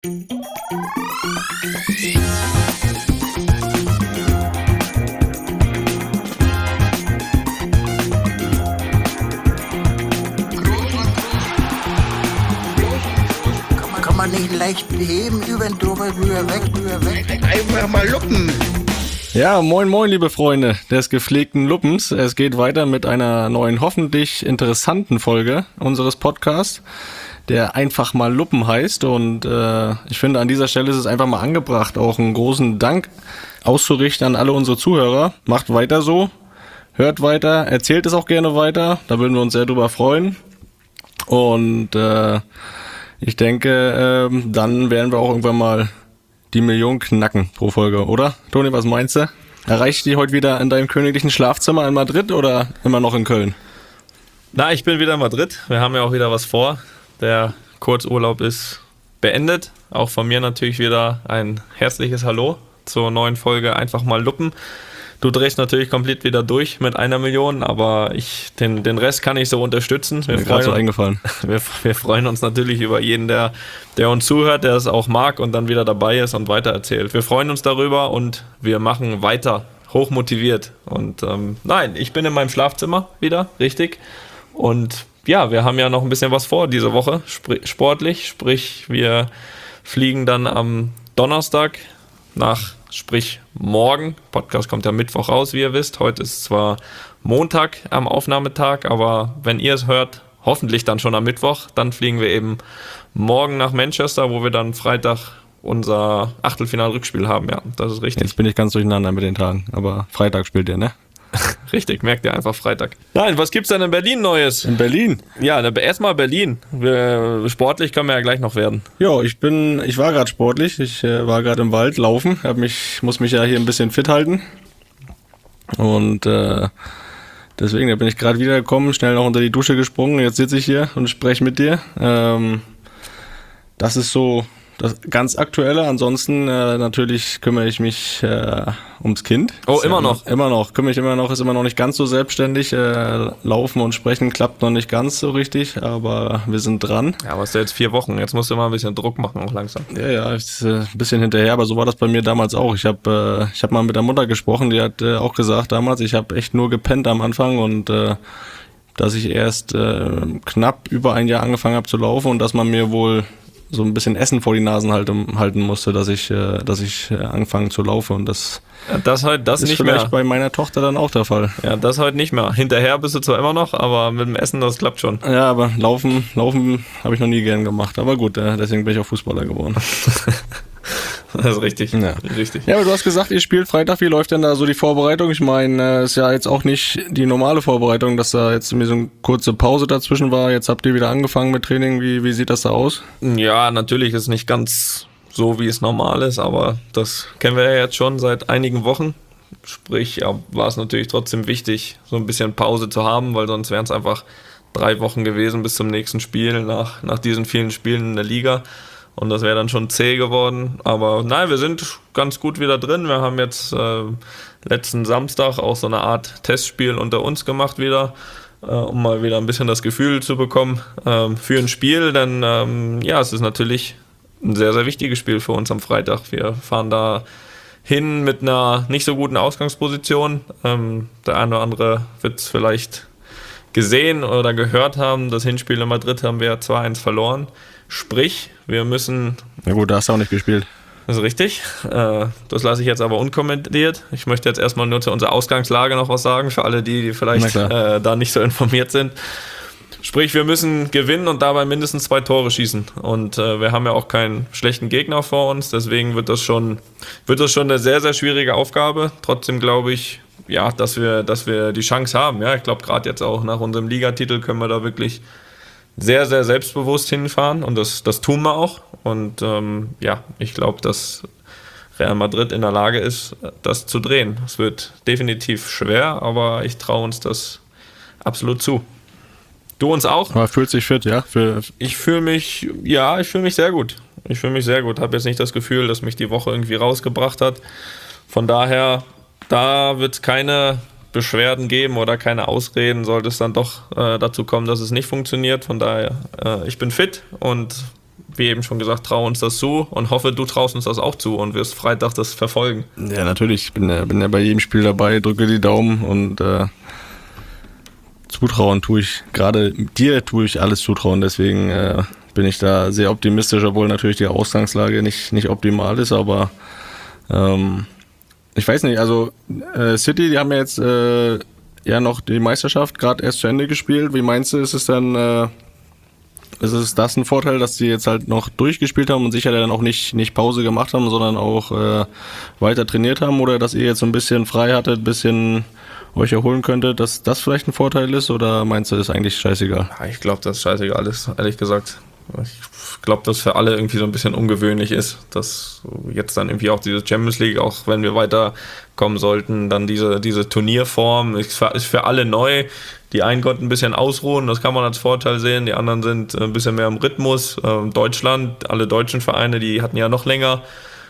Kann man nicht leicht beheben, über den drüber, rüber, weg. Einfach mal luppen. Ja, moin moin liebe Freunde des gepflegten Luppens. Es geht weiter mit einer neuen, hoffentlich interessanten Folge unseres Podcasts, der einfach mal Luppen heißt. Und ich finde, an dieser Stelle ist es einfach mal angebracht, auch einen großen Dank auszurichten an alle unsere Zuhörer. Macht weiter so, hört weiter, erzählt es auch gerne weiter, da würden wir uns sehr drüber freuen. Und ich denke, dann werden wir auch irgendwann mal die Million knacken pro Folge, oder? Toni, was meinst du? Erreicht die heute wieder in deinem königlichen Schlafzimmer in Madrid oder immer noch in Köln? Na, ich bin wieder in Madrid. Wir haben ja auch wieder was vor. Der Kurzurlaub ist beendet. Auch von mir natürlich wieder ein herzliches Hallo zur neuen Folge Einfach mal Luppen. Du drehst natürlich komplett wieder durch mit 1 Million, aber den Rest kann ich so unterstützen. Mir gerade so eingefallen. Wir freuen uns natürlich über jeden, der uns zuhört, der es auch mag und dann wieder dabei ist und weitererzählt. Wir freuen uns darüber und wir machen weiter, hochmotiviert. Und nein, ich bin in meinem Schlafzimmer wieder, richtig. Und ja, wir haben ja noch ein bisschen was vor diese Woche, sportlich. Sprich, wir fliegen dann am Donnerstag sprich morgen. Podcast kommt ja Mittwoch raus, wie ihr wisst. Heute ist zwar Montag am Aufnahmetag, aber wenn ihr es hört, hoffentlich dann schon am Mittwoch, dann fliegen wir eben morgen nach Manchester, wo wir dann Freitag unser Achtelfinal-Rückspiel haben. Ja, das ist richtig. Jetzt bin ich ganz durcheinander mit den Tagen, aber Freitag spielt ihr, ne? Richtig, merkt ihr einfach Freitag. Nein, was gibt's denn in Berlin Neues? In Berlin? Ja, erstmal Berlin. Sportlich können wir ja gleich noch werden. Ja, ich war gerade sportlich. Ich war gerade im Wald laufen. Muss mich ja hier ein bisschen fit halten. Und deswegen, da bin ich gerade wiedergekommen, schnell noch unter die Dusche gesprungen. Jetzt sitze ich hier und spreche mit dir. Das ist so das ganz Aktuelle. Ansonsten natürlich kümmere ich mich ums Kind. Oh, immer noch? Immer noch. Kümmere ich immer noch. Ist immer noch nicht ganz so selbstständig. Laufen und sprechen klappt noch nicht ganz so richtig, aber wir sind dran. Ja, aber es ist ja jetzt 4 Wochen. Jetzt musst du mal ein bisschen Druck machen, auch langsam. Ja, ist ein bisschen hinterher, aber so war das bei mir damals auch. Ich hab mal mit der Mutter gesprochen, die hat auch gesagt damals, ich habe echt nur gepennt am Anfang und dass ich erst knapp über 1 Jahr angefangen habe zu laufen und dass man mir wohl so ein bisschen Essen vor die Nasen halten musste, dass ich angefangen zu laufen und das ist nicht vielleicht mehr bei meiner Tochter dann auch der Fall. Ja, das heute nicht mehr. Hinterher bist du zwar immer noch, aber mit dem Essen, das klappt schon. Ja, aber Laufen habe ich noch nie gern gemacht. Aber gut, deswegen bin ich auch Fußballer geworden. Das ist richtig. Ja. Richtig. Ja, aber du hast gesagt, ihr spielt Freitag. Wie läuft denn da so die Vorbereitung? Ich meine, ist ja jetzt auch nicht die normale Vorbereitung, dass da jetzt mir so eine kurze Pause dazwischen war. Jetzt habt ihr wieder angefangen mit Training. Wie sieht das da aus? Ja, natürlich ist nicht ganz so, wie es normal ist, aber das kennen wir ja jetzt schon seit einigen Wochen. Sprich, ja, war es natürlich trotzdem wichtig, so ein bisschen Pause zu haben, weil sonst wären es einfach 3 Wochen gewesen bis zum nächsten Spiel nach diesen vielen Spielen in der Liga. Und das wäre dann schon zäh geworden. Aber nein, wir sind ganz gut wieder drin. Wir haben jetzt letzten Samstag auch so eine Art Testspiel unter uns gemacht wieder, um mal wieder ein bisschen das Gefühl zu bekommen für ein Spiel. Denn es ist natürlich ein sehr, sehr wichtiges Spiel für uns am Freitag. Wir fahren da hin mit einer nicht so guten Ausgangsposition. Der eine oder andere wird es vielleicht gesehen oder gehört haben. Das Hinspiel in Madrid haben wir 2-1 verloren. Sprich, wir müssen... Ja gut, da hast du auch nicht gespielt. Das ist richtig. Das lasse ich jetzt aber unkommentiert. Ich möchte jetzt erstmal nur zu unserer Ausgangslage noch was sagen, für alle die vielleicht da nicht so informiert sind. Sprich, wir müssen gewinnen und dabei mindestens 2 Tore schießen. Und wir haben ja auch keinen schlechten Gegner vor uns, deswegen wird das schon eine sehr, sehr schwierige Aufgabe. Trotzdem glaube ich, ja, dass wir die Chance haben. Ja, ich glaube, gerade jetzt auch nach unserem Ligatitel können wir da wirklich sehr, sehr selbstbewusst hinfahren und das tun wir auch. Und ich glaube, dass Real Madrid in der Lage ist, das zu drehen. Es wird definitiv schwer, aber ich traue uns das absolut zu. Du uns auch? Aber fühlt sich fit, ja? Ich fühle mich sehr gut. Habe jetzt nicht das Gefühl, dass mich die Woche irgendwie rausgebracht hat. Von daher, da wird es keine Beschwerden geben oder keine Ausreden, sollte es dann doch dazu kommen, dass es nicht funktioniert. Von daher, ich bin fit und wie eben schon gesagt, traue uns das zu und hoffe, du traust uns das auch zu und wirst Freitag das verfolgen. Ja, natürlich. Ich bin ja bei jedem Spiel dabei, drücke die Daumen und zutrauen tue ich, gerade dir tue ich alles zutrauen, deswegen bin ich da sehr optimistisch, obwohl natürlich die Ausgangslage nicht optimal ist, aber ich weiß nicht, also City, die haben ja jetzt ja noch die Meisterschaft gerade erst zu Ende gespielt. Wie meinst du, ist es dann, ist es das ein Vorteil, dass die jetzt halt noch durchgespielt haben und sicher dann auch nicht Pause gemacht haben, sondern auch weiter trainiert haben, oder dass ihr jetzt so ein bisschen frei hattet, ein bisschen euch erholen könntet, dass das vielleicht ein Vorteil ist, oder meinst du, ist eigentlich scheißegal? Ja, ich glaube, das ist scheißegal ist, ehrlich gesagt. Ich glaube, dass für alle irgendwie so ein bisschen ungewöhnlich ist, dass jetzt dann irgendwie auch diese Champions League, auch wenn wir weiterkommen sollten, dann diese Turnierform ist für alle neu. Die einen konnten ein bisschen ausruhen, das kann man als Vorteil sehen, die anderen sind ein bisschen mehr im Rhythmus. Deutschland, alle deutschen Vereine, die hatten ja noch länger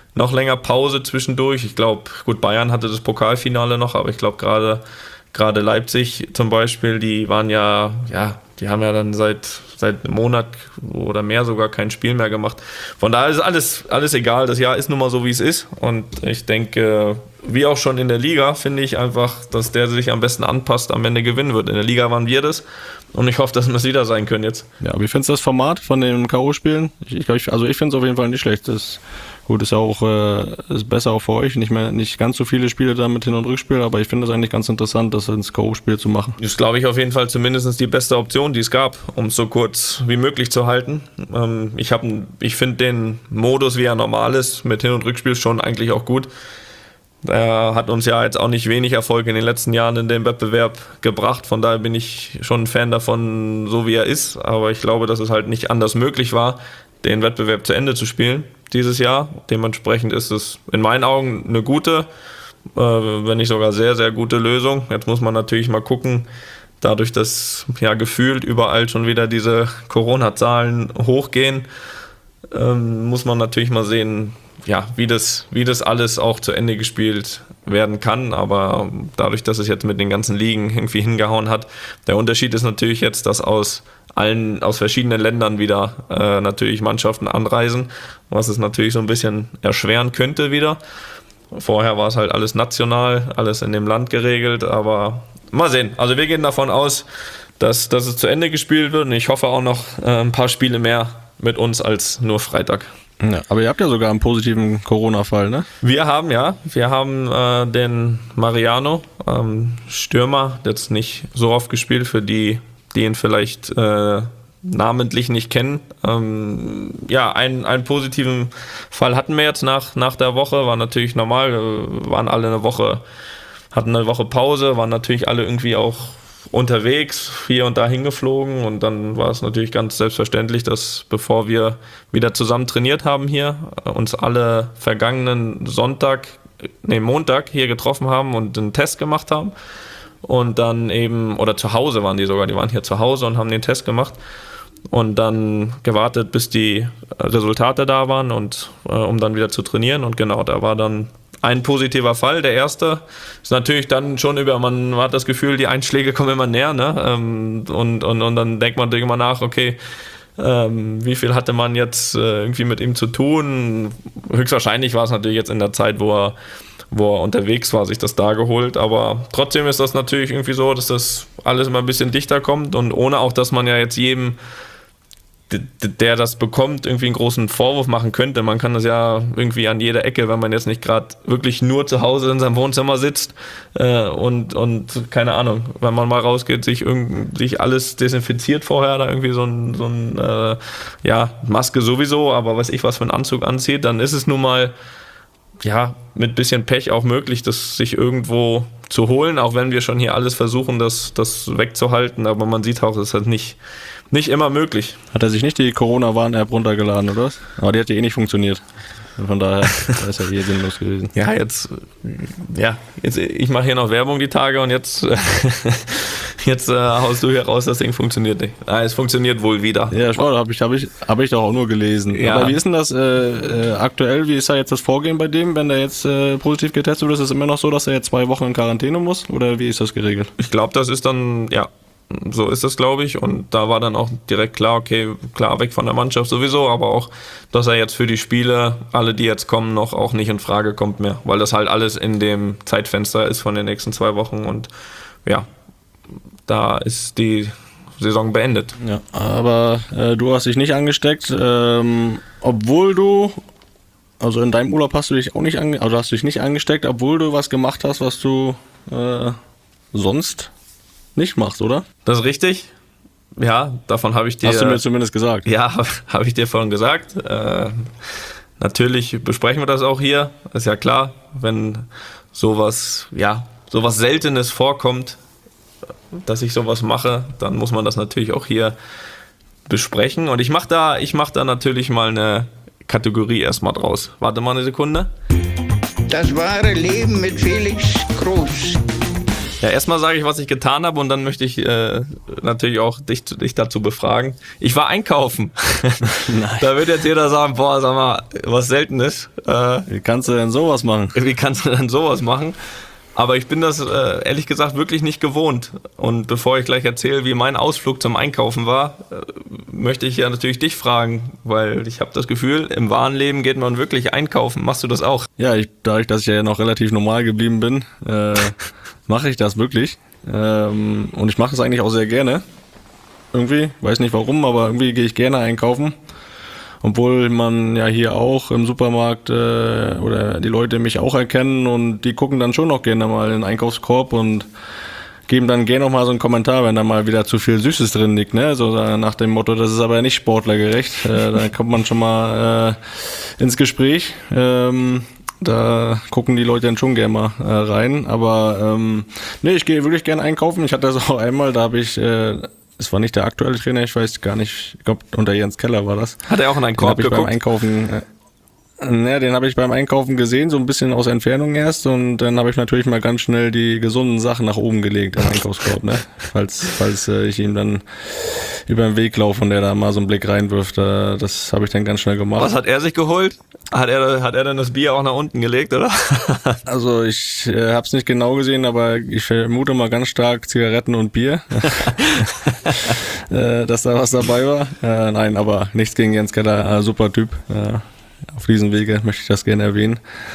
Pause zwischendurch. Ich glaube, gut, Bayern hatte das Pokalfinale noch, aber ich glaube gerade Leipzig zum Beispiel, die waren die haben ja dann seit einem Monat oder mehr sogar kein Spiel mehr gemacht. Von daher ist alles egal. Das Jahr ist nun mal so, wie es ist. Und ich denke, wie auch schon in der Liga, finde ich einfach, dass der sich am besten anpasst, am Ende gewinnen wird. In der Liga waren wir das. Und ich hoffe, dass wir es wieder sein können jetzt. Ja, wie findest du das Format von den K.O.-Spielen? Ich finde es auf jeden Fall nicht schlecht. Gut, ist ja auch ist besser auch für euch. Nicht ganz so viele Spiele da mit Hin- und Rückspiel, aber ich finde es eigentlich ganz interessant, das ins K.O.-Spiel zu machen. Das ist, glaube ich, auf jeden Fall zumindest die beste Option, die es gab, um es so kurz wie möglich zu halten. Ich finde den Modus, wie er normal ist, mit Hin- und Rückspiel schon eigentlich auch gut. Er hat uns ja jetzt auch nicht wenig Erfolg in den letzten Jahren in dem Wettbewerb gebracht. Von daher bin ich schon ein Fan davon, so wie er ist. Aber ich glaube, dass es halt nicht anders möglich war, den Wettbewerb zu Ende zu spielen dieses Jahr. Dementsprechend ist es in meinen Augen eine gute, wenn nicht sogar sehr, sehr gute Lösung. Jetzt muss man natürlich mal gucken, dadurch, dass ja gefühlt überall schon wieder diese Corona-Zahlen hochgehen, muss man natürlich mal sehen, ja, wie das alles auch zu Ende gespielt werden kann, aber dadurch, dass es jetzt mit den ganzen Ligen irgendwie hingehauen hat, der Unterschied ist natürlich jetzt, dass aus verschiedenen Ländern wieder natürlich Mannschaften anreisen, was es natürlich so ein bisschen erschweren könnte wieder. Vorher war es halt alles national, alles in dem Land geregelt, aber mal sehen. Also wir gehen davon aus, dass es zu Ende gespielt wird und ich hoffe auch noch ein paar Spiele mehr mit uns als nur Freitag. Ja, aber ihr habt ja sogar einen positiven Corona-Fall, ne? Wir haben den Mariano, Stürmer, jetzt nicht so oft gespielt, für die ihn vielleicht namentlich nicht kennen. Einen positiven Fall hatten wir jetzt nach der Woche, war natürlich normal, hatten eine Woche Pause, waren natürlich alle irgendwie auch unterwegs, hier und da hingeflogen und dann war es natürlich ganz selbstverständlich, dass bevor wir wieder zusammen trainiert haben hier, uns alle vergangenen Montag hier getroffen haben und einen Test gemacht haben und dann eben, oder zu Hause waren die waren hier zu Hause und haben den Test gemacht und dann gewartet, bis die Resultate da waren und um dann wieder zu trainieren und genau, da war dann ein positiver Fall, der erste ist natürlich dann schon man hat das Gefühl, die Einschläge kommen immer näher, ne? Und dann denkt man immer nach, okay, wie viel hatte man jetzt irgendwie mit ihm zu tun? Höchstwahrscheinlich war es natürlich jetzt in der Zeit, wo er unterwegs war, sich das da geholt, aber trotzdem ist das natürlich irgendwie so, dass das alles immer ein bisschen dichter kommt und ohne auch, dass man ja jetzt jedem, der das bekommt, irgendwie einen großen Vorwurf machen könnte. Man kann das ja irgendwie an jeder Ecke, wenn man jetzt nicht gerade wirklich nur zu Hause in seinem Wohnzimmer sitzt und keine Ahnung, wenn man mal rausgeht, sich alles desinfiziert vorher, da irgendwie so ein Maske sowieso, aber was für einen Anzug anzieht, dann ist es nun mal ja mit bisschen Pech auch möglich, das sich irgendwo zu holen, auch wenn wir schon hier alles versuchen, das wegzuhalten, aber man sieht auch, es ist halt nicht immer möglich. Hat er sich nicht die Corona-Warn-App runtergeladen, oder was? Aber die hat ja eh nicht funktioniert. Von daher ist ja eh sinnlos gewesen. Ja, jetzt ich mache hier noch Werbung die Tage und jetzt haust du hier raus, das Ding funktioniert nicht. Es funktioniert wohl wieder. Ja, schau, hab ich doch auch nur gelesen. Ja. Aber wie ist denn das aktuell? Wie ist da jetzt das Vorgehen bei dem, wenn der jetzt positiv getestet wird? Ist es immer noch so, dass er jetzt 2 Wochen in Quarantäne muss? Oder wie ist das geregelt? Ich glaube, das ist dann, ja, So ist es, glaube ich. Und da war dann auch direkt klar, okay, klar, weg von der Mannschaft sowieso, aber auch, dass er jetzt für die Spiele, alle, die jetzt kommen, noch auch nicht in Frage kommt mehr. Weil das halt alles in dem Zeitfenster ist von den nächsten 2 Wochen. Und ja, da ist die Saison beendet. Ja, aber du hast dich nicht angesteckt, obwohl du, also in deinem Urlaub hast du dich auch nicht hast du dich nicht angesteckt, obwohl du was gemacht hast, was du sonst nicht machst, oder? Das ist richtig. Ja, davon habe ich dir... Hast du mir zumindest gesagt. Ja, habe ich dir vorhin gesagt. Natürlich besprechen wir das auch hier. Ist ja klar, wenn sowas Seltenes vorkommt, dass ich sowas mache, dann muss man das natürlich auch hier besprechen. Und ich mach da natürlich mal eine Kategorie erstmal draus. Warte mal eine Sekunde. Das wahre Leben mit Felix Groß. Ja, erstmal sage ich, was ich getan habe und dann möchte ich natürlich auch dich dazu befragen. Ich war einkaufen. Nein. Da wird jetzt jeder sagen, boah, sag mal, was Seltenes. Wie kannst du denn sowas machen? Wie kannst du denn sowas machen? Aber ich bin das ehrlich gesagt wirklich nicht gewohnt. Und bevor ich gleich erzähle, wie mein Ausflug zum Einkaufen war, möchte ich ja natürlich dich fragen, weil ich habe das Gefühl, im wahren Leben geht man wirklich einkaufen. Machst du das auch? Ja, dadurch, dass ich ja noch relativ normal geblieben bin, mache ich das wirklich. Und ich mache es eigentlich auch sehr gerne. Irgendwie, weiß nicht warum, aber irgendwie gehe ich gerne einkaufen. Obwohl man ja hier auch im Supermarkt oder die Leute mich auch erkennen und die gucken dann schon noch gerne mal in den Einkaufskorb und geben dann gerne noch mal so einen Kommentar, wenn da mal wieder zu viel Süßes drin liegt, ne? So nach dem Motto, das ist aber nicht sportlergerecht. Da kommt man schon mal ins Gespräch. Da gucken die Leute dann schon gerne mal rein. Aber nee, ich gehe wirklich gerne einkaufen. Ich hatte das auch einmal, da habe ich... Es war nicht der aktuelle Trainer, ich weiß gar nicht, ich glaube unter Jens Keller war das. Hat er auch in einen Korb geguckt? Beim Einkaufen, den habe ich beim Einkaufen gesehen, so ein bisschen aus Entfernung erst und dann habe ich natürlich mal ganz schnell die gesunden Sachen nach oben gelegt im Einkaufskorb, ne? Falls ich ihm dann über den Weg laufe und der da mal so einen Blick reinwirft, das habe ich dann ganz schnell gemacht. Was hat er sich geholt? Hat er dann das Bier auch nach unten gelegt, oder? Also ich habe es nicht genau gesehen, aber ich vermute mal ganz stark Zigaretten und Bier, dass da was dabei war. Nein, aber nichts gegen Jens Keller, super Typ. Auf diesem Wege möchte ich das gerne erwähnen.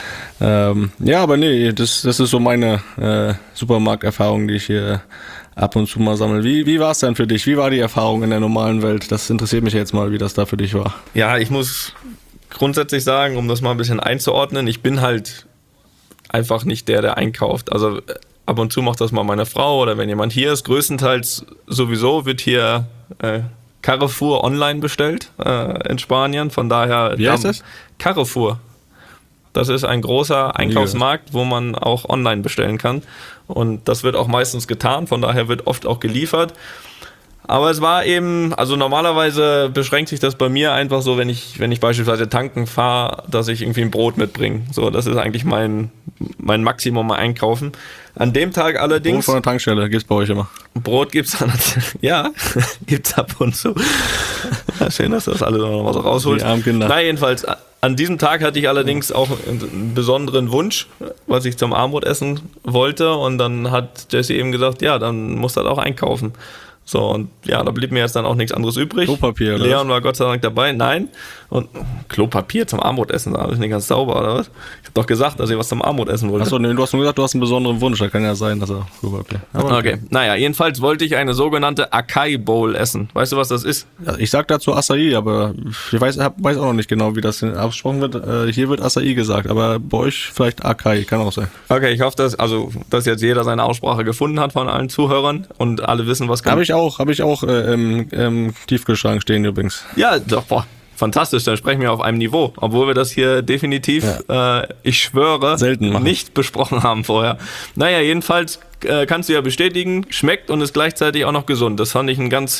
Ja, aber nee, das ist so meine Supermarkterfahrung, die ich hier ab und zu mal sammle. Wie war es denn für dich? Wie war die Erfahrung in der normalen Welt? Das interessiert mich jetzt mal, wie das da für dich war. Ja, ich muss grundsätzlich sagen, um das mal ein bisschen einzuordnen, ich bin halt einfach nicht der einkauft. Also ab und zu macht das mal meine Frau oder wenn jemand hier ist. Größtenteils sowieso wird hier Carrefour online bestellt in Spanien. Von daher... Wie heißt das? Carrefour. Das ist ein großer Einkaufsmarkt, wo man auch online bestellen kann. Und das wird auch meistens getan. Von daher wird oft auch geliefert. Aber es war eben, also normalerweise beschränkt sich das bei mir einfach so, wenn ich beispielsweise tanken fahre, dass ich irgendwie ein Brot mitbringe. So, das ist eigentlich mein Maximum einkaufen. An dem Tag allerdings... Brot von der Tankstelle gibt's bei euch immer. Brot gibt's dann, ja, gibt's ab und zu. Ja, schön, dass du das alles noch mal so rausholst. Die armen Kinder. Na, jedenfalls, an diesem Tag hatte ich allerdings auch einen besonderen Wunsch, was ich zum Abendbrot essen wollte. Und dann hat Jesse eben gesagt, ja, dann musst du halt auch einkaufen. So, und ja, da blieb mir jetzt dann auch nichts anderes übrig. Klopapier, oder? Leon war Gott sei Dank dabei. Nein. Und Klopapier zum Abendbrotessen, da habe ich nicht ganz sauber, oder was? Ich habe doch gesagt, dass ich was zum Abendbrotessen wollte. Achso, nee, du hast nur gesagt, du hast einen besonderen Wunsch. Da kann ja sein, dass er Klopapier. Aber okay. Naja, jedenfalls wollte ich eine sogenannte Acai Bowl essen. Weißt du, was das ist? Ja, ich sag dazu Acai, aber ich weiß auch noch nicht genau, wie das ausgesprochen wird. Hier wird Acai gesagt, aber bei euch vielleicht Acai, kann auch sein. Okay, ich hoffe, dass jetzt jeder seine Aussprache gefunden hat von allen Zuhörern und alle wissen, was Habe ich auch im Tiefkühlschrank stehen übrigens. Ja, doch, boah. Fantastisch, dann sprechen wir auf einem Niveau, obwohl wir das hier definitiv, ich schwöre, nicht besprochen haben vorher. Naja, jedenfalls kannst du ja bestätigen, schmeckt und ist gleichzeitig auch noch gesund. Das fand ich eine ganz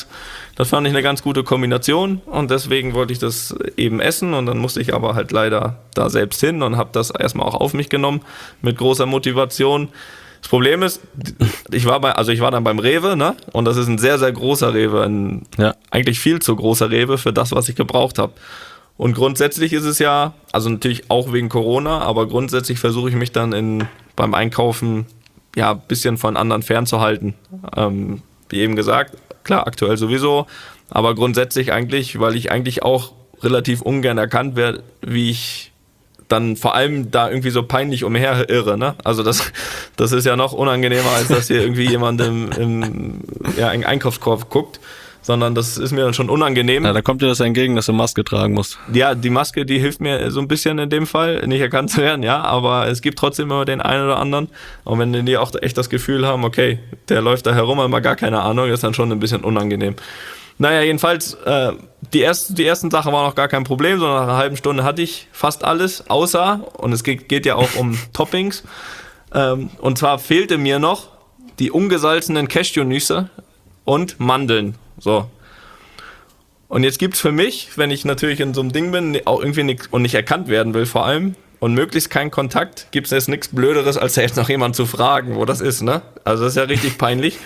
gute Kombination und deswegen wollte ich das eben essen und dann musste ich aber halt leider da selbst hin und habe das erstmal auch auf mich genommen mit großer Motivation. Das Problem ist, ich war dann beim Rewe, ne? Und das ist ein sehr, sehr großer Rewe, eigentlich viel zu großer Rewe für das, was ich gebraucht habe. Und grundsätzlich ist es ja, also natürlich auch wegen Corona, aber grundsätzlich versuche ich mich dann beim Einkaufen ja ein bisschen von anderen fernzuhalten. wie eben gesagt, klar, aktuell sowieso, aber grundsätzlich eigentlich, weil ich eigentlich auch relativ ungern erkannt werde, wie ich dann vor allem da irgendwie so peinlich umher irre, ne? Also das ist ja noch unangenehmer, als dass hier irgendwie jemand im Einkaufskorb guckt, sondern das ist mir dann schon unangenehm. Ja, da kommt dir das entgegen, dass du Maske tragen musst. Ja, die Maske, die hilft mir so ein bisschen in dem Fall, nicht erkannt zu werden, ja, aber es gibt trotzdem immer den einen oder anderen. Und wenn die auch echt das Gefühl haben, okay, der läuft da herum, aber gar keine Ahnung, ist dann schon ein bisschen unangenehm. Naja, jedenfalls, die ersten Sachen waren noch gar kein Problem, sondern nach einer halben Stunde hatte ich fast alles, außer, und es geht ja auch um Toppings, und zwar fehlte mir noch die ungesalzenen Cashewnüsse und Mandeln. So. Und jetzt gibt's für mich, wenn ich natürlich in so einem Ding bin, auch irgendwie nichts und nicht erkannt werden will vor allem und möglichst keinen Kontakt, gibt's jetzt nichts Blöderes, als da jetzt noch jemand zu fragen, wo das ist, ne? Also das ist ja richtig peinlich.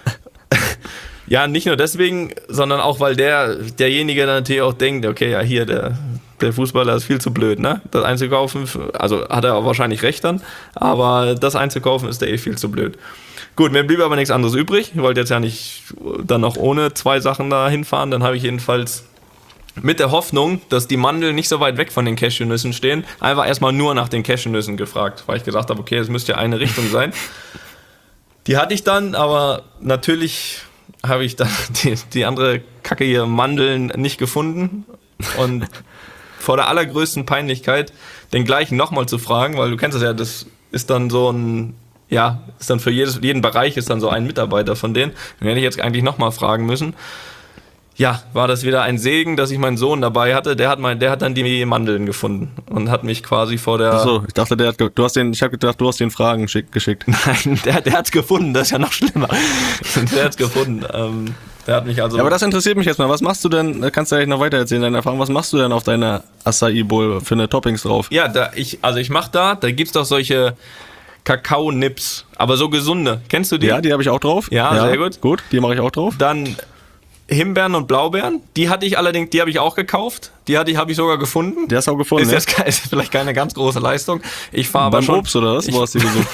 Ja, nicht nur deswegen, sondern auch, weil derjenige dann natürlich auch denkt, okay, ja hier, der Fußballer ist viel zu blöd, ne? Das einzukaufen, also hat er auch wahrscheinlich recht dann, aber das einzukaufen ist der viel zu blöd. Gut, mir blieb aber nichts anderes übrig. Ich wollte jetzt ja nicht dann noch ohne 2 Sachen da hinfahren. Dann habe ich jedenfalls mit der Hoffnung, dass die Mandeln nicht so weit weg von den Cashewnüssen stehen, einfach erstmal nur nach den Cashewnüssen gefragt, weil ich gesagt habe, okay, es müsste ja eine Richtung sein. Die hatte ich dann, aber natürlich habe ich dann die andere Kacke hier, Mandeln, nicht gefunden. Und vor der allergrößten Peinlichkeit, den gleichen nochmal zu fragen, weil du kennst das ja, das ist dann so ein... Ja, ist dann für jeden Bereich ist dann so ein Mitarbeiter von denen. Den hätte ich jetzt eigentlich nochmal fragen müssen. Ja, war das wieder ein Segen, dass ich meinen Sohn dabei hatte. Der hat dann die Mandeln gefunden und hat mich quasi vor der... Achso, ich dachte, ich habe gedacht, du hast den Fragen geschickt. Nein, der hat's gefunden, das ist ja noch schlimmer. Der hat's gefunden. Der hat mich also... Ja, aber das interessiert mich jetzt mal. Was machst du denn, kannst du ja noch weiter erzählen, deine Erfahrung, was machst du denn auf deiner Acai Bowl für eine Toppings drauf? Ja, ich mach da gibt's doch solche... Kakao-Nips, aber so gesunde. Kennst du die? Ja, die habe ich auch drauf. Ja, sehr gut. Gut, die mache ich auch drauf. Dann Himbeeren und Blaubeeren. Die habe ich auch gekauft. Die habe ich sogar gefunden. Die hast du auch gefunden, ist vielleicht keine ganz große Leistung. Ich fahre aber beim schon... Obst oder was? Wo hast du die gesucht?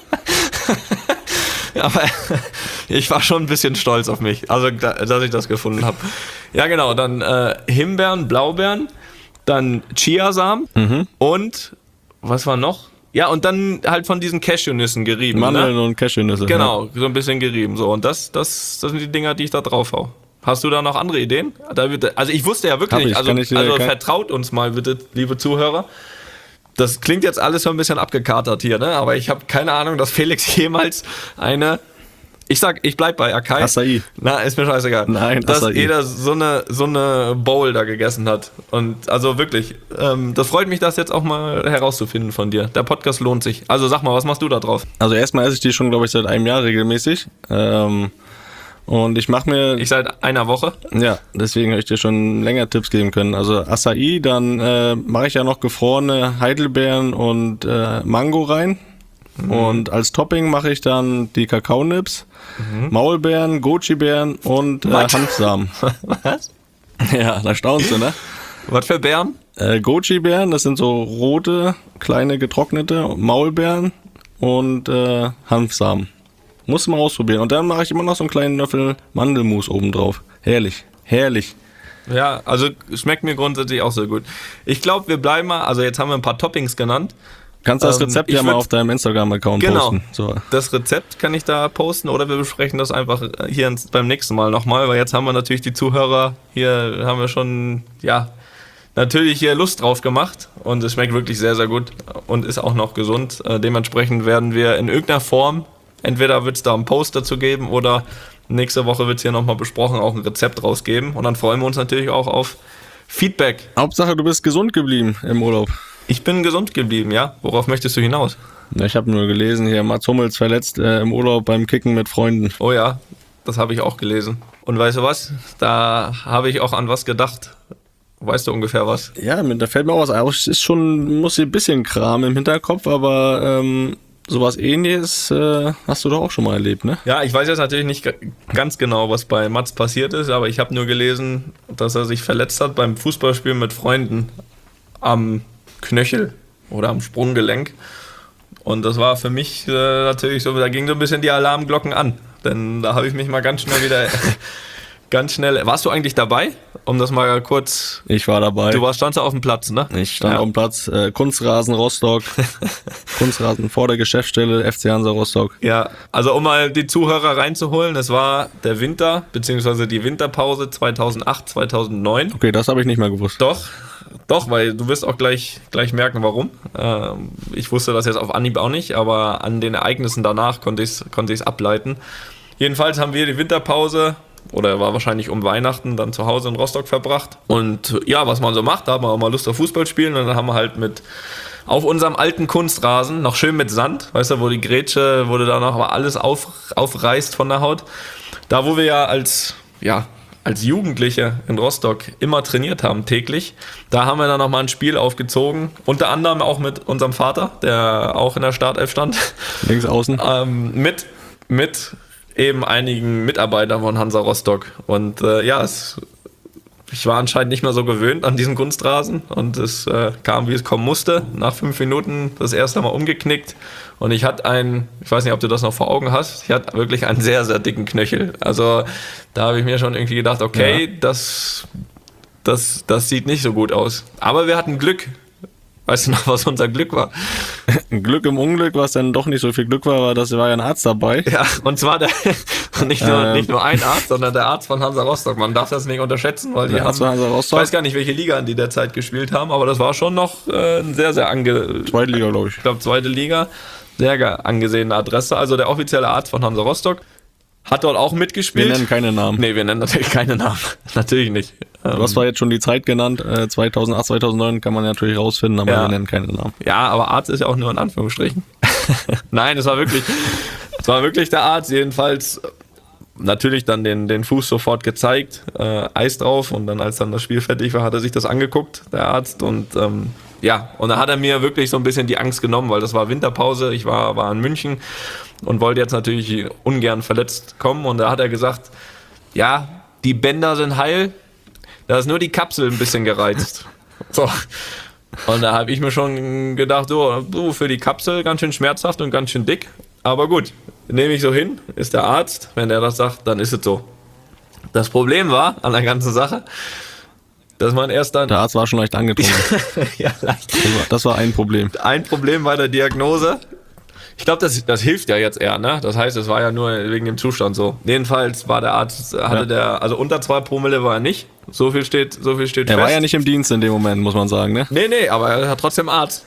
Ja, aber ich war schon ein bisschen stolz auf mich, also dass ich das gefunden habe. Ja, genau. Dann Himbeeren, Blaubeeren, dann Chiasamen und was war noch? Ja, und dann halt von diesen Cashewnüssen gerieben. Mandeln und Cashewnüsse. Genau, so ein bisschen gerieben. So. Und das sind die Dinger, die ich da drauf hau. Hast du da noch andere Ideen? Also ich wusste ja wirklich, also vertraut uns mal bitte, liebe Zuhörer. Das klingt jetzt alles so ein bisschen abgekatert hier, ne? Aber ich habe keine Ahnung, dass Felix jemals ich bleib bei Acai. Acai. Na, ist mir scheißegal. Nein, dass Acai. jeder so eine Bowl da gegessen hat. Und also wirklich, das freut mich, das jetzt auch mal herauszufinden von dir. Der Podcast lohnt sich. Also sag mal, was machst du da drauf? Also erstmal esse ich die schon, glaube ich, seit einem Jahr regelmäßig. Und ich mache mir... Ich seit einer Woche? Ja, deswegen hätte ich dir schon länger Tipps geben können. Also Acai, dann mache ich ja noch gefrorene Heidelbeeren und Mango rein. Und als Topping mache ich dann die Kakaonips, Maulbeeren, Goji-Beeren und Hanfsamen. Was? Ja, da staunst du, ne? Was für Beeren? Goji-Beeren, das sind so rote, kleine getrocknete Maulbeeren und Hanfsamen. Musst du mal ausprobieren. Und dann mache ich immer noch so einen kleinen Löffel Mandelmus oben drauf. Herrlich, herrlich. Ja, also schmeckt mir grundsätzlich auch sehr gut. Ich glaube, wir bleiben mal, also jetzt haben wir ein paar Toppings genannt. Kannst du das Rezept ja mal auf deinem Instagram-Account posten. Genau, das Rezept kann ich da posten oder wir besprechen das einfach hier beim nächsten Mal nochmal, weil jetzt haben wir natürlich die Zuhörer, hier haben wir schon, ja, natürlich hier Lust drauf gemacht und es schmeckt wirklich sehr, sehr gut und ist auch noch gesund. Dementsprechend werden wir in irgendeiner Form, entweder wird es da einen Post dazu geben oder nächste Woche wird es hier nochmal besprochen, auch ein Rezept rausgeben und dann freuen wir uns natürlich auch auf Feedback. Hauptsache, du bist gesund geblieben im Urlaub. Ich bin gesund geblieben, ja. Worauf möchtest du hinaus? Ja, ich habe nur gelesen, hier Mats Hummels verletzt im Urlaub beim Kicken mit Freunden. Oh ja, das habe ich auch gelesen. Und weißt du was? Da habe ich auch an was gedacht. Weißt du ungefähr was? Ja, da fällt mir auch was ein. Es ist schon, muss ein bisschen Kram im Hinterkopf, aber sowas Ähnliches hast du doch auch schon mal erlebt, ne? Ja, ich weiß jetzt natürlich nicht ganz genau, was bei Mats passiert ist, aber ich habe nur gelesen, dass er sich verletzt hat beim Fußballspielen mit Freunden am Knöchel oder am Sprunggelenk. Und das war für mich natürlich so, da ging so ein bisschen die Alarmglocken an. denn da habe ich mich mal ganz schnell. Warst du eigentlich dabei? Um das mal kurz. Ich war dabei. Standst du auf dem Platz, ne? Ich stand auf dem Platz. Kunstrasen Rostock. Kunstrasen vor der Geschäftsstelle FC Hansa Rostock. Ja, also um mal die Zuhörer reinzuholen, es war der Winter, beziehungsweise die Winterpause 2008, 2009. Okay, das habe ich nicht mehr gewusst. Doch, weil du wirst auch gleich merken, warum. Ich wusste das jetzt auf Anhieb auch nicht, aber an den Ereignissen danach konnte ich es ableiten. Jedenfalls haben wir die Winterpause, oder war wahrscheinlich um Weihnachten, dann zu Hause in Rostock verbracht. Und ja, was man so macht, da hat man auch mal Lust auf Fußball spielen. Und dann haben wir halt auf unserem alten Kunstrasen, noch schön mit Sand, weißt du, wo die Grätsche, wo du da noch alles aufreißt von der Haut. Da, wo wir ja als Jugendliche in Rostock immer trainiert haben, täglich, da haben wir dann nochmal ein Spiel aufgezogen. Unter anderem auch mit unserem Vater, der auch in der Startelf stand. Links außen. Mit eben einigen Mitarbeitern von Hansa Rostock. Und ich war anscheinend nicht mehr so gewöhnt an diesen Kunstrasen und es kam, wie es kommen musste. Nach 5 Minuten das erste Mal umgeknickt und ich hatte ich weiß nicht, ob du das noch vor Augen hast, ich hatte wirklich einen sehr, sehr dicken Knöchel. Also da habe ich mir schon irgendwie gedacht, okay, das sieht nicht so gut aus. Aber wir hatten Glück. Weißt du noch, was unser Glück war? Glück im Unglück, was dann doch nicht so viel Glück war, das war ja ein Arzt dabei. Ja, und zwar nicht nur ein Arzt, sondern der Arzt von Hansa Rostock. Man darf das nicht unterschätzen, weil die haben, Hansa Rostock. Ich weiß gar nicht, welche Liga die derzeit gespielt haben, aber das war schon noch ein sehr, sehr Zweite Liga, glaube ich. Ich glaube, zweite Liga. Sehr angesehene Adresse. Also der offizielle Arzt von Hansa Rostock hat dort auch mitgespielt. Wir nennen keine Namen. Nee, wir nennen natürlich keine Namen. Natürlich nicht. Du hast zwar jetzt schon die Zeit genannt, 2008, 2009 kann man natürlich rausfinden, aber wir nennen keine Namen. Ja, aber Arzt ist ja auch nur in Anführungsstrichen. Nein, es war wirklich der Arzt. Jedenfalls natürlich dann den Fuß sofort gezeigt, Eis drauf und dann, als dann das Spiel fertig war, hat er sich das angeguckt, der Arzt, und und dann hat er mir wirklich so ein bisschen die Angst genommen, weil das war Winterpause, ich war in München und wollte jetzt natürlich ungern verletzt kommen, und da hat er gesagt, ja, die Bänder sind heil, da ist nur die Kapsel ein bisschen gereizt. So. Und da habe ich mir schon gedacht, du, für die Kapsel ganz schön schmerzhaft und ganz schön dick. Aber gut, nehme ich so hin, ist der Arzt. Wenn der das sagt, dann ist es so. Das Problem war an der ganzen Sache, dass man erst dann... Der Arzt war schon leicht angetrunken. Ja, leicht. Das war ein Problem. Ein Problem bei der Diagnose. Ich glaube, das hilft ja jetzt eher, ne? Das heißt, es war ja nur wegen dem Zustand so. Jedenfalls war der Arzt, also unter 2 Promille war er nicht. So viel steht fest. Er war ja nicht im Dienst in dem Moment, muss man sagen, ne? Nee, aber er hat trotzdem Arzt.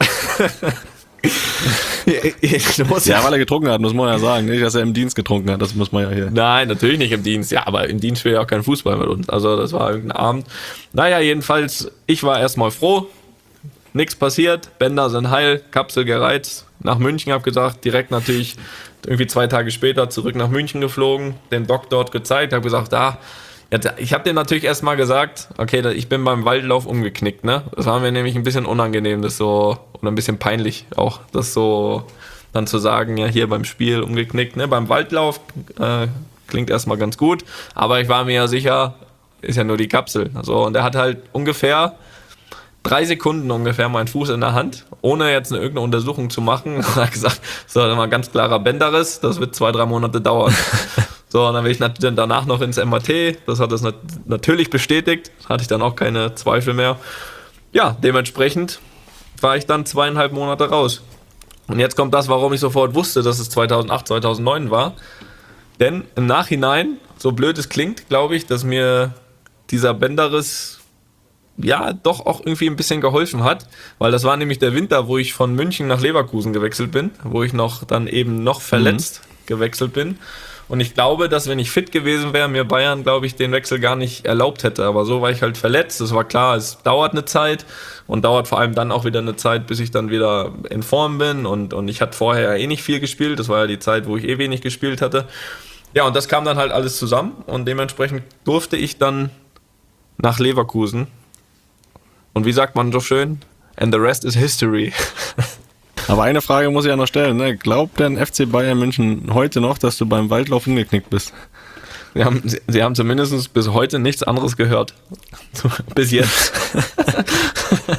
Ja, weil er getrunken hat, muss man ja sagen. Nicht, dass er im Dienst getrunken hat, das muss man ja hier. Nein, natürlich nicht im Dienst. Ja, aber im Dienst spielt ja auch kein Fußball mit uns. Also das war irgendein Abend. Naja, jedenfalls, ich war erstmal froh. Nichts passiert, Bänder sind heil, Kapsel gereizt. Nach München, habe gesagt, direkt natürlich irgendwie 2 Tage später zurück nach München geflogen, den Doc dort gezeigt, habe gesagt, ich habe dem natürlich erstmal gesagt, okay, ich bin beim Waldlauf umgeknickt, ne? Das war mir nämlich ein bisschen unangenehm, oder ein bisschen peinlich auch, das so dann zu sagen, ja, hier beim Spiel umgeknickt, ne? Beim Waldlauf klingt erstmal ganz gut, aber ich war mir ja sicher, ist ja nur die Kapsel. So, und er hat halt ungefähr 3 Sekunden ungefähr meinen Fuß in der Hand, ohne jetzt irgendeine Untersuchung zu machen. Und hat gesagt, so, das war ein ganz klarer Bänderriss, das wird 2-3 Monate dauern. So, und dann bin ich dann danach noch ins MRT, das hat das natürlich bestätigt, hatte ich dann auch keine Zweifel mehr. Ja, dementsprechend war ich dann 2,5 Monate raus. Und jetzt kommt das, warum ich sofort wusste, dass es 2008, 2009 war. Denn im Nachhinein, so blöd es klingt, glaube ich, dass mir dieser Bänderriss ja doch auch irgendwie ein bisschen geholfen hat, weil das war nämlich der Winter, wo ich von München nach Leverkusen gewechselt bin, wo ich noch verletzt gewechselt bin. Und ich glaube, dass wenn ich fit gewesen wäre, mir Bayern, glaube ich, den Wechsel gar nicht erlaubt hätte. Aber so war ich halt verletzt. Es war klar, es dauert eine Zeit und dauert vor allem dann auch wieder eine Zeit, bis ich dann wieder in Form bin. Und ich hatte vorher ja nicht viel gespielt. Das war ja die Zeit, wo ich wenig gespielt hatte. Ja, und das kam dann halt alles zusammen. Und dementsprechend durfte ich dann nach Leverkusen. Und wie sagt man so schön? And the rest is history. Aber eine Frage muss ich ja noch stellen, ne? Glaubt denn FC Bayern München heute noch, dass du beim Waldlauf umgeknickt bist? Sie haben zumindest bis heute nichts anderes gehört. Bis jetzt.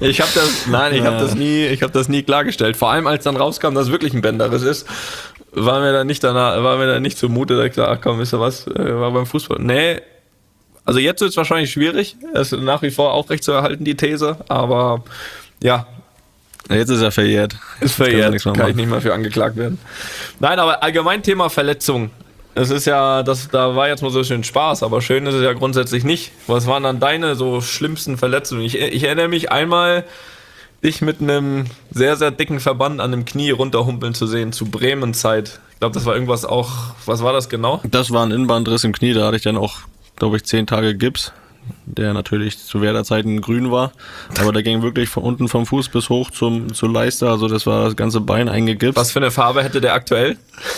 Ich habe das nie klargestellt. Vor allem, als dann rauskam, dass es wirklich ein Bänderriss ist, war mir dann nicht zumute, dass ich gesagt, ach komm, wisst ihr was, war beim Fußball. Nee, also jetzt wird es wahrscheinlich schwierig, es nach wie vor aufrecht zu erhalten, die These, aber ja. Jetzt ist er verjährt. Ist verjährt, kann ich nicht mehr für angeklagt werden. Nein, aber allgemein Thema Verletzung. Es ist ja, da war jetzt mal so schön Spaß, aber schön ist es ja grundsätzlich nicht. Was waren dann deine so schlimmsten Verletzungen? Ich erinnere mich einmal, dich mit einem sehr, sehr dicken Verband an dem Knie runterhumpeln zu sehen, zu Bremen-Zeit. Ich glaube, das war irgendwas auch, was war das genau? Das war ein Innenbandriss im Knie, da hatte ich dann auch, glaube ich, 10 Tage Gips, der natürlich zu Werder-Zeiten grün war, aber der ging wirklich von unten vom Fuß bis hoch zur Leiste, also das war das ganze Bein eingegipst. Was für eine Farbe hätte der aktuell?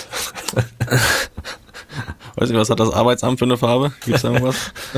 Weiß nicht, was hat das Arbeitsamt für eine Farbe? Gibt's da irgendwas?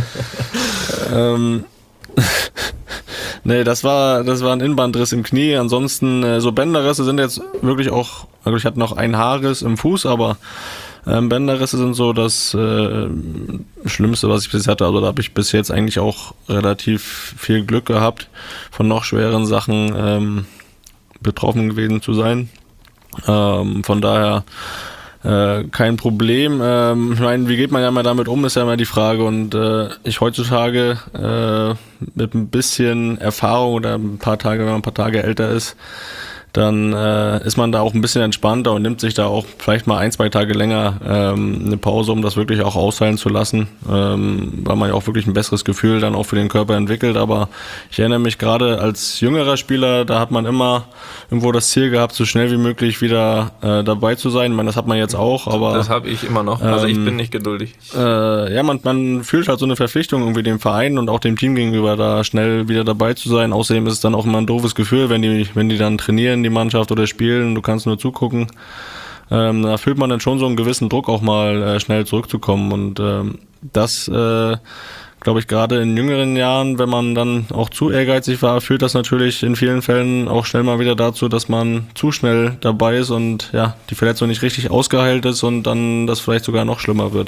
Nee, das war ein Innenbandriss im Knie. Ansonsten, so Bänderrisse sind jetzt wirklich auch, also ich hatte noch einen Haarriss im Fuß, aber Bänderrisse sind so das Schlimmste, was ich bis jetzt hatte. Also da habe ich bis jetzt eigentlich auch relativ viel Glück gehabt, von noch schweren Sachen betroffen gewesen zu sein. Von daher kein Problem. Ich meine, wie geht man ja mal damit um, ist ja immer die Frage. Und ich heutzutage mit ein bisschen Erfahrung oder ein paar Tage, wenn man ein paar Tage älter ist, dann ist man da auch ein bisschen entspannter und nimmt sich da auch vielleicht mal 1-2 Tage länger eine Pause, um das wirklich auch ausheilen zu lassen, weil man ja auch wirklich ein besseres Gefühl dann auch für den Körper entwickelt. Aber ich erinnere mich gerade als jüngerer Spieler, da hat man immer irgendwo das Ziel gehabt, so schnell wie möglich wieder dabei zu sein. Ich meine, das hat man jetzt auch, aber... Das habe ich immer noch, also ich bin nicht geduldig. Ja, man fühlt halt so eine Verpflichtung irgendwie dem Verein und auch dem Team gegenüber, da schnell wieder dabei zu sein. Außerdem ist es dann auch immer ein doofes Gefühl, wenn die dann trainieren, die Mannschaft oder spielen, du kannst nur zugucken. Da fühlt man dann schon so einen gewissen Druck, auch mal schnell zurückzukommen. Und das, glaube ich, gerade in jüngeren Jahren, wenn man dann auch zu ehrgeizig war, führt das natürlich in vielen Fällen auch schnell mal wieder dazu, dass man zu schnell dabei ist und ja, die Verletzung nicht richtig ausgeheilt ist und dann das vielleicht sogar noch schlimmer wird.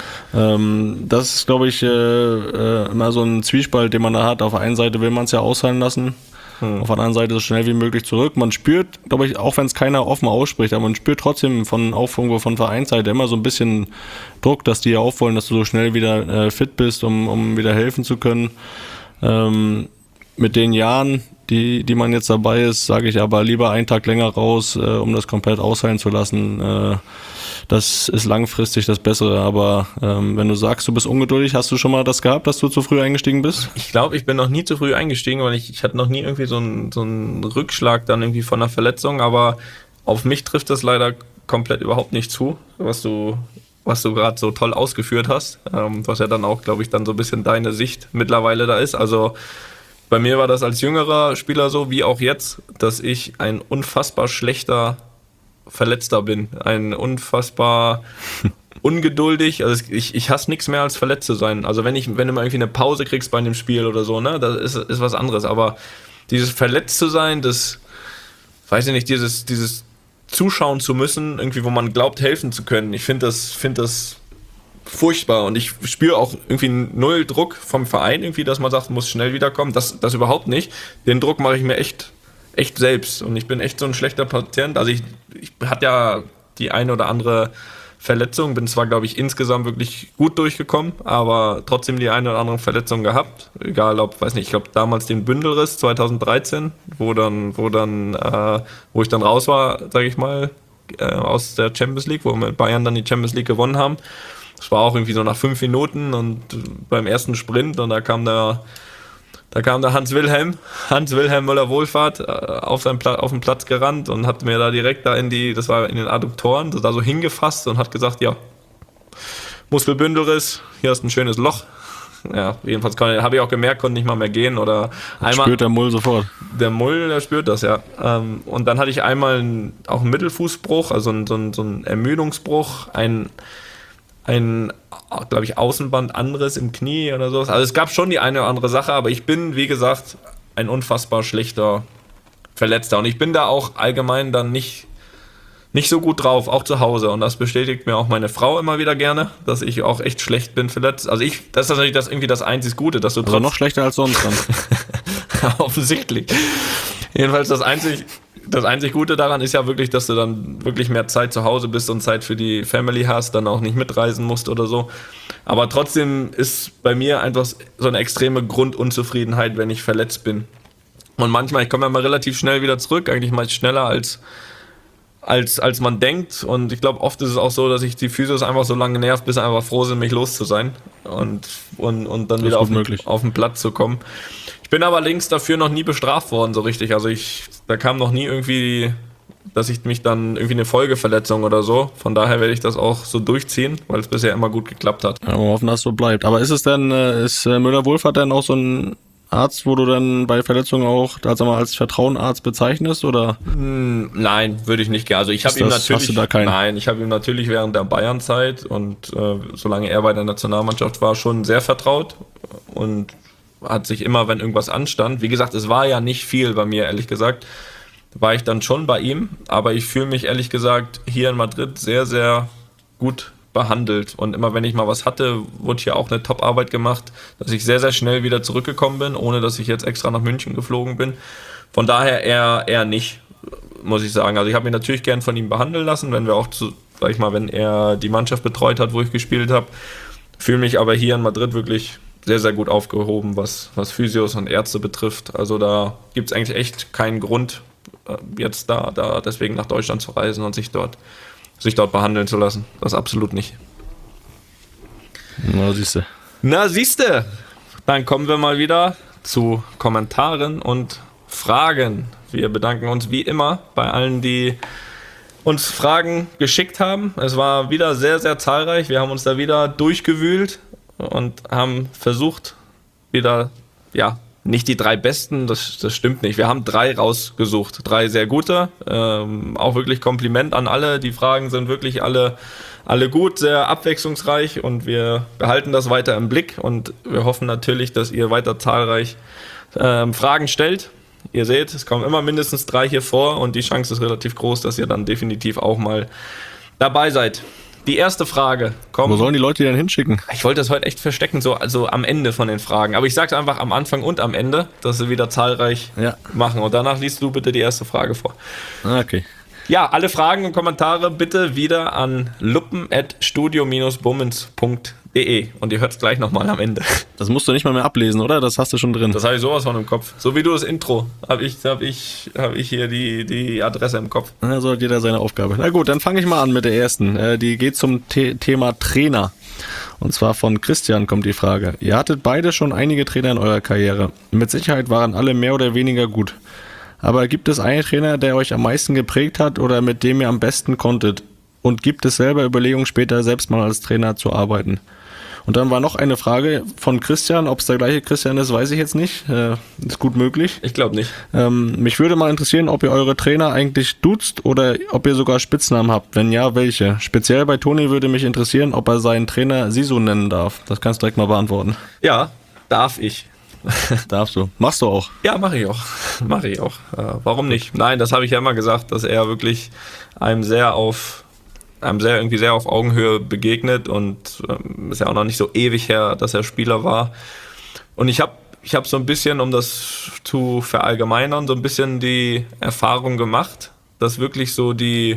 Das ist, glaube ich, immer so ein Zwiespalt, den man da hat. Auf der einen Seite will man es ja ausheilen lassen, auf der anderen Seite so schnell wie möglich zurück. Man spürt, glaube ich, auch wenn es keiner offen ausspricht, aber man spürt trotzdem von Vereinsseite immer so ein bisschen Druck, dass die ja auch wollen, dass du so schnell wieder fit bist, um wieder helfen zu können. Mit den Jahren, die man jetzt dabei ist, sage ich aber lieber einen Tag länger raus, um das komplett ausheilen zu lassen. Das ist langfristig das Bessere, aber wenn du sagst, du bist ungeduldig, hast du schon mal das gehabt, dass du zu früh eingestiegen bist? Ich glaube, ich bin noch nie zu früh eingestiegen, weil ich hatte noch nie irgendwie so einen Rückschlag dann irgendwie von einer Verletzung, aber auf mich trifft das leider komplett überhaupt nicht zu, was du gerade so toll ausgeführt hast, was ja dann auch, glaube ich, dann so ein bisschen deine Sicht mittlerweile da ist. Also bei mir war das als jüngerer Spieler so, wie auch jetzt, dass ich ein unfassbar schlechter Verletzter bin, ein unfassbar ungeduldig, also ich hasse nichts mehr als verletzt zu sein, also wenn du mal irgendwie eine Pause kriegst bei einem Spiel oder so, ne, das ist was anderes, aber dieses verletzt zu sein, das, weiß ich nicht, dieses zuschauen zu müssen, irgendwie, wo man glaubt, helfen zu können, ich finde das furchtbar und ich spüre auch irgendwie null Druck vom Verein irgendwie, dass man sagt, muss schnell wiederkommen, das überhaupt nicht, den Druck mache ich mir echt selbst und ich bin echt so ein schlechter Patient, also ich hatte ja die eine oder andere Verletzung, bin zwar, glaube ich, insgesamt wirklich gut durchgekommen, aber trotzdem die eine oder andere Verletzung gehabt, egal ob, weiß nicht, ich glaube damals den Bündelriss 2013, wo ich dann raus war, sage ich mal, aus der Champions League, wo wir mit Bayern dann die Champions League gewonnen haben, das war auch irgendwie so nach 5 Minuten und beim ersten Sprint und da kam der Hans-Wilhelm Müller-Wohlfahrt auf den Platz gerannt und hat mir da direkt das war in den Adduktoren, da so hingefasst und hat gesagt, ja, Muskelbündelriss, hier ist ein schönes Loch. Ja, jedenfalls habe ich auch gemerkt, konnte nicht mal mehr gehen oder einmal. Spürt der Mull sofort. Der Mull, der spürt das, ja. Und dann hatte ich einmal auch einen Mittelfußbruch, also so einen Ermüdungsbruch, ein glaube ich, Außenband anderes im Knie oder sowas. Also es gab schon die eine oder andere Sache, aber ich bin, wie gesagt, ein unfassbar schlechter Verletzter. Und ich bin da auch allgemein dann nicht so gut drauf, auch zu Hause. Und das bestätigt mir auch meine Frau immer wieder gerne, dass ich auch echt schlecht bin verletzt. Also das ist natürlich irgendwie das einzig Gute, dass du noch schlechter als sonst dann. Offensichtlich. Jedenfalls das einzig Gute daran ist ja wirklich, dass du dann wirklich mehr Zeit zu Hause bist und Zeit für die Family hast, dann auch nicht mitreisen musst oder so. Aber trotzdem ist bei mir einfach so eine extreme Grundunzufriedenheit, wenn ich verletzt bin. Und manchmal, ich komme ja mal relativ schnell wieder zurück, eigentlich meist schneller als man denkt. Und ich glaube, oft ist es auch so, dass ich die Physios einfach so lange nervt, bis sie einfach froh sind, mich los zu sein und dann wieder auf den Platz zu kommen. Ich bin aber allerdings dafür noch nie bestraft worden, so richtig. Also da kam noch nie irgendwie, dass ich mich dann irgendwie eine Folgeverletzung oder so. Von daher werde ich das auch so durchziehen, weil es bisher immer gut geklappt hat. Ja, wir hoffen, dass es so bleibt. Aber ist Müller-Wohlfahrt dann auch so ein Arzt, wo du dann bei Verletzungen auch als Vertrauensarzt bezeichnest, oder? Nein, würde ich nicht gerne. Also ich habe ihm natürlich während der Bayern-Zeit und solange er bei der Nationalmannschaft war, schon sehr vertraut und hat sich immer, wenn irgendwas anstand, wie gesagt, es war ja nicht viel bei mir, ehrlich gesagt, war ich dann schon bei ihm, aber ich fühle mich ehrlich gesagt hier in Madrid sehr, sehr gut behandelt und immer wenn ich mal was hatte, wurde hier auch eine Top-Arbeit gemacht, dass ich sehr, sehr schnell wieder zurückgekommen bin, ohne dass ich jetzt extra nach München geflogen bin. Von daher eher nicht, muss ich sagen. Also ich habe mich natürlich gern von ihm behandeln lassen, wenn wenn er die Mannschaft betreut hat, wo ich gespielt habe, fühle mich aber hier in Madrid wirklich sehr, sehr gut aufgehoben, was Physios und Ärzte betrifft. Also da gibt es eigentlich echt keinen Grund, jetzt da deswegen nach Deutschland zu reisen und sich dort behandeln zu lassen. Das absolut nicht. Na, siehste. Dann kommen wir mal wieder zu Kommentaren und Fragen. Wir bedanken uns wie immer bei allen, die uns Fragen geschickt haben. Es war wieder sehr, sehr zahlreich. Wir haben uns da wieder durchgewühlt und haben versucht, wieder, nicht die 3 besten, das stimmt nicht. Wir haben 3 rausgesucht, 3 sehr gute. Auch wirklich Kompliment an alle. Die Fragen sind wirklich alle gut, sehr abwechslungsreich und wir behalten das weiter im Blick und wir hoffen natürlich, dass ihr weiter zahlreich Fragen stellt. Ihr seht, es kommen immer mindestens 3 hier vor und die Chance ist relativ groß, dass ihr dann definitiv auch mal dabei seid. Die erste Frage kommt. Wo sollen die Leute die denn hinschicken? Ich wollte das heute echt verstecken, also am Ende von den Fragen. Aber ich sag's einfach am Anfang und am Ende, dass sie wieder zahlreich machen. Und danach liest du bitte die erste Frage vor. Okay. Ja, alle Fragen und Kommentare bitte wieder an luppen@studio-bummens.de und ihr hört es gleich nochmal am Ende. Das musst du nicht mal mehr ablesen, oder? Das hast du schon drin. Das habe ich sowas von im Kopf. So wie du das Intro, habe ich hier die Adresse im Kopf. Na, so hat jeder seine Aufgabe. Na gut, dann fange ich mal an mit der ersten. Die geht zum Thema Trainer. Und zwar von Christian kommt die Frage. Ihr hattet beide schon einige Trainer in eurer Karriere. Mit Sicherheit waren alle mehr oder weniger gut. Aber gibt es einen Trainer, der euch am meisten geprägt hat oder mit dem ihr am besten konntet? Und gibt es selber Überlegungen, später selbst mal als Trainer zu arbeiten? Und dann war noch eine Frage von Christian. Ob es der gleiche Christian ist, weiß ich jetzt nicht. Ist gut möglich. Ich glaube nicht. Mich würde mal interessieren, ob ihr eure Trainer eigentlich duzt oder ob ihr sogar Spitznamen habt. Wenn ja, welche? Speziell bei Toni würde mich interessieren, ob er seinen Trainer Sisu nennen darf. Das kannst du direkt mal beantworten. Ja, darf ich. Darfst du. Machst du auch? Ja, mache ich auch. Warum nicht? Nein, das habe ich ja immer gesagt, dass er wirklich einem sehr auf Augenhöhe begegnet und ist ja auch noch nicht so ewig her, dass er Spieler war. Und ich habe so ein bisschen, um das zu verallgemeinern, so ein bisschen die Erfahrung gemacht, dass wirklich so die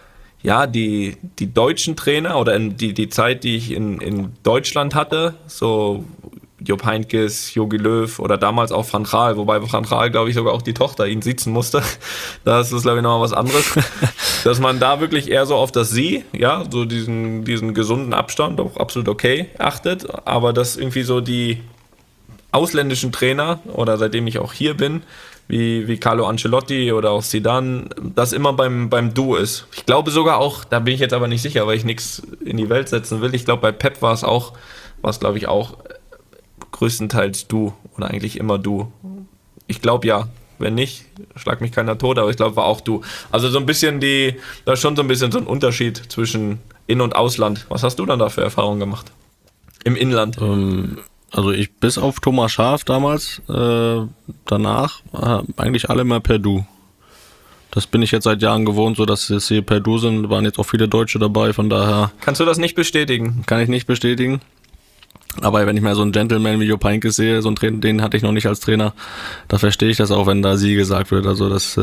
deutschen Trainer oder die Zeit, die ich in Deutschland hatte, so Jupp Heynckes, Jogi Löw oder damals auch Van Gaal, wobei Van Gaal, glaube ich, sogar auch die Tochter ihn sitzen musste. Das ist, glaube ich, nochmal was anderes. Dass man da wirklich eher so auf das Sie, so diesen gesunden Abstand, auch absolut okay, achtet, aber dass irgendwie so die ausländischen Trainer oder seitdem ich auch hier bin, wie Carlo Ancelotti oder auch Zidane, das immer beim Du ist. Ich glaube sogar auch, da bin ich jetzt aber nicht sicher, weil ich nichts in die Welt setzen will, ich glaube bei Pep war es glaube ich auch größtenteils Du oder eigentlich immer Du. Ich glaube ja. Wenn nicht, schlag mich keiner tot, aber ich glaube, war auch Du. Also so ein bisschen da ist schon so ein bisschen so ein Unterschied zwischen In- und Ausland. Was hast du dann da für Erfahrungen gemacht? Im Inland? Also ich bis auf Thomas Schaaf damals, danach eigentlich alle mal per Du. Das bin ich jetzt seit Jahren gewohnt, so dass es hier per Du sind. Waren jetzt auch viele Deutsche dabei, von daher. Kannst du das nicht bestätigen? Kann ich nicht bestätigen. Aber wenn ich mal so einen Gentleman wie Jupp Heynckes sehe, so einen Trainer, den hatte ich noch nicht als Trainer, da verstehe ich das auch, wenn da sie gesagt wird. Also das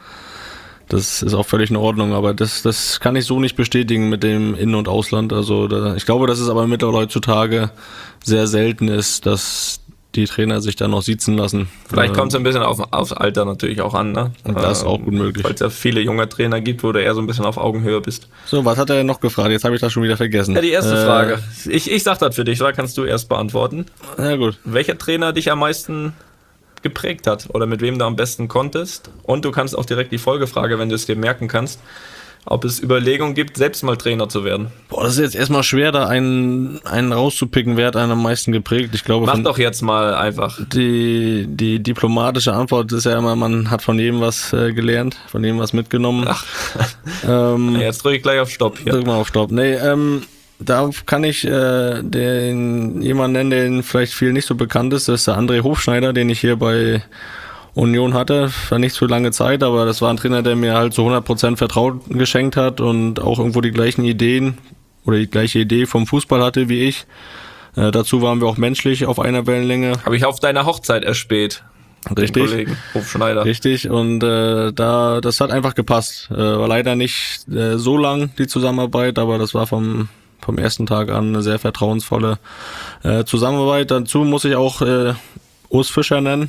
ist auch völlig in Ordnung, aber das kann ich so nicht bestätigen mit dem In- und Ausland. Also ich glaube, dass es aber mittlerweile heutzutage sehr selten ist, dass die Trainer sich da noch siezen lassen. Vielleicht kommt es ein bisschen aufs Alter natürlich auch an, ne? Das ist auch gut möglich. Weil es ja viele junge Trainer gibt, wo du eher so ein bisschen auf Augenhöhe bist. So, was hat er denn noch gefragt? Jetzt habe ich das schon wieder vergessen. Ja, die erste Frage. Ich sag das für dich, da kannst du erst beantworten. Ja, gut. Welcher Trainer dich am meisten geprägt hat oder mit wem du am besten konntest? Und du kannst auch direkt die Folgefrage, wenn du es dir merken kannst, ob es Überlegungen gibt, selbst mal Trainer zu werden. Boah, das ist jetzt erstmal schwer, da einen rauszupicken, wer hat einen am meisten geprägt. Ich glaube, Mach doch jetzt mal einfach. Die diplomatische Antwort ist ja immer, man hat von jedem was gelernt, von jedem was mitgenommen. Ach. Jetzt drücke ich gleich auf Stopp hier. Drück mal auf Stopp. Nee, da kann ich jemanden nennen, der vielleicht viel nicht so bekannt ist. Das ist der André Hofschneider, den ich hier bei Union hatte. War nicht so lange Zeit, aber das war ein Trainer, der mir halt so 100% Vertrauen geschenkt hat und auch irgendwo die gleichen Ideen oder die gleiche Idee vom Fußball hatte wie ich. Dazu waren wir auch menschlich auf einer Wellenlänge. Habe ich auf deiner Hochzeit erspäht. Richtig. Kollegen Hofschneider. Richtig, und das hat einfach gepasst. War leider nicht so lang die Zusammenarbeit, aber das war vom ersten Tag an eine sehr vertrauensvolle Zusammenarbeit. Dazu muss ich auch Urs Fischer nennen,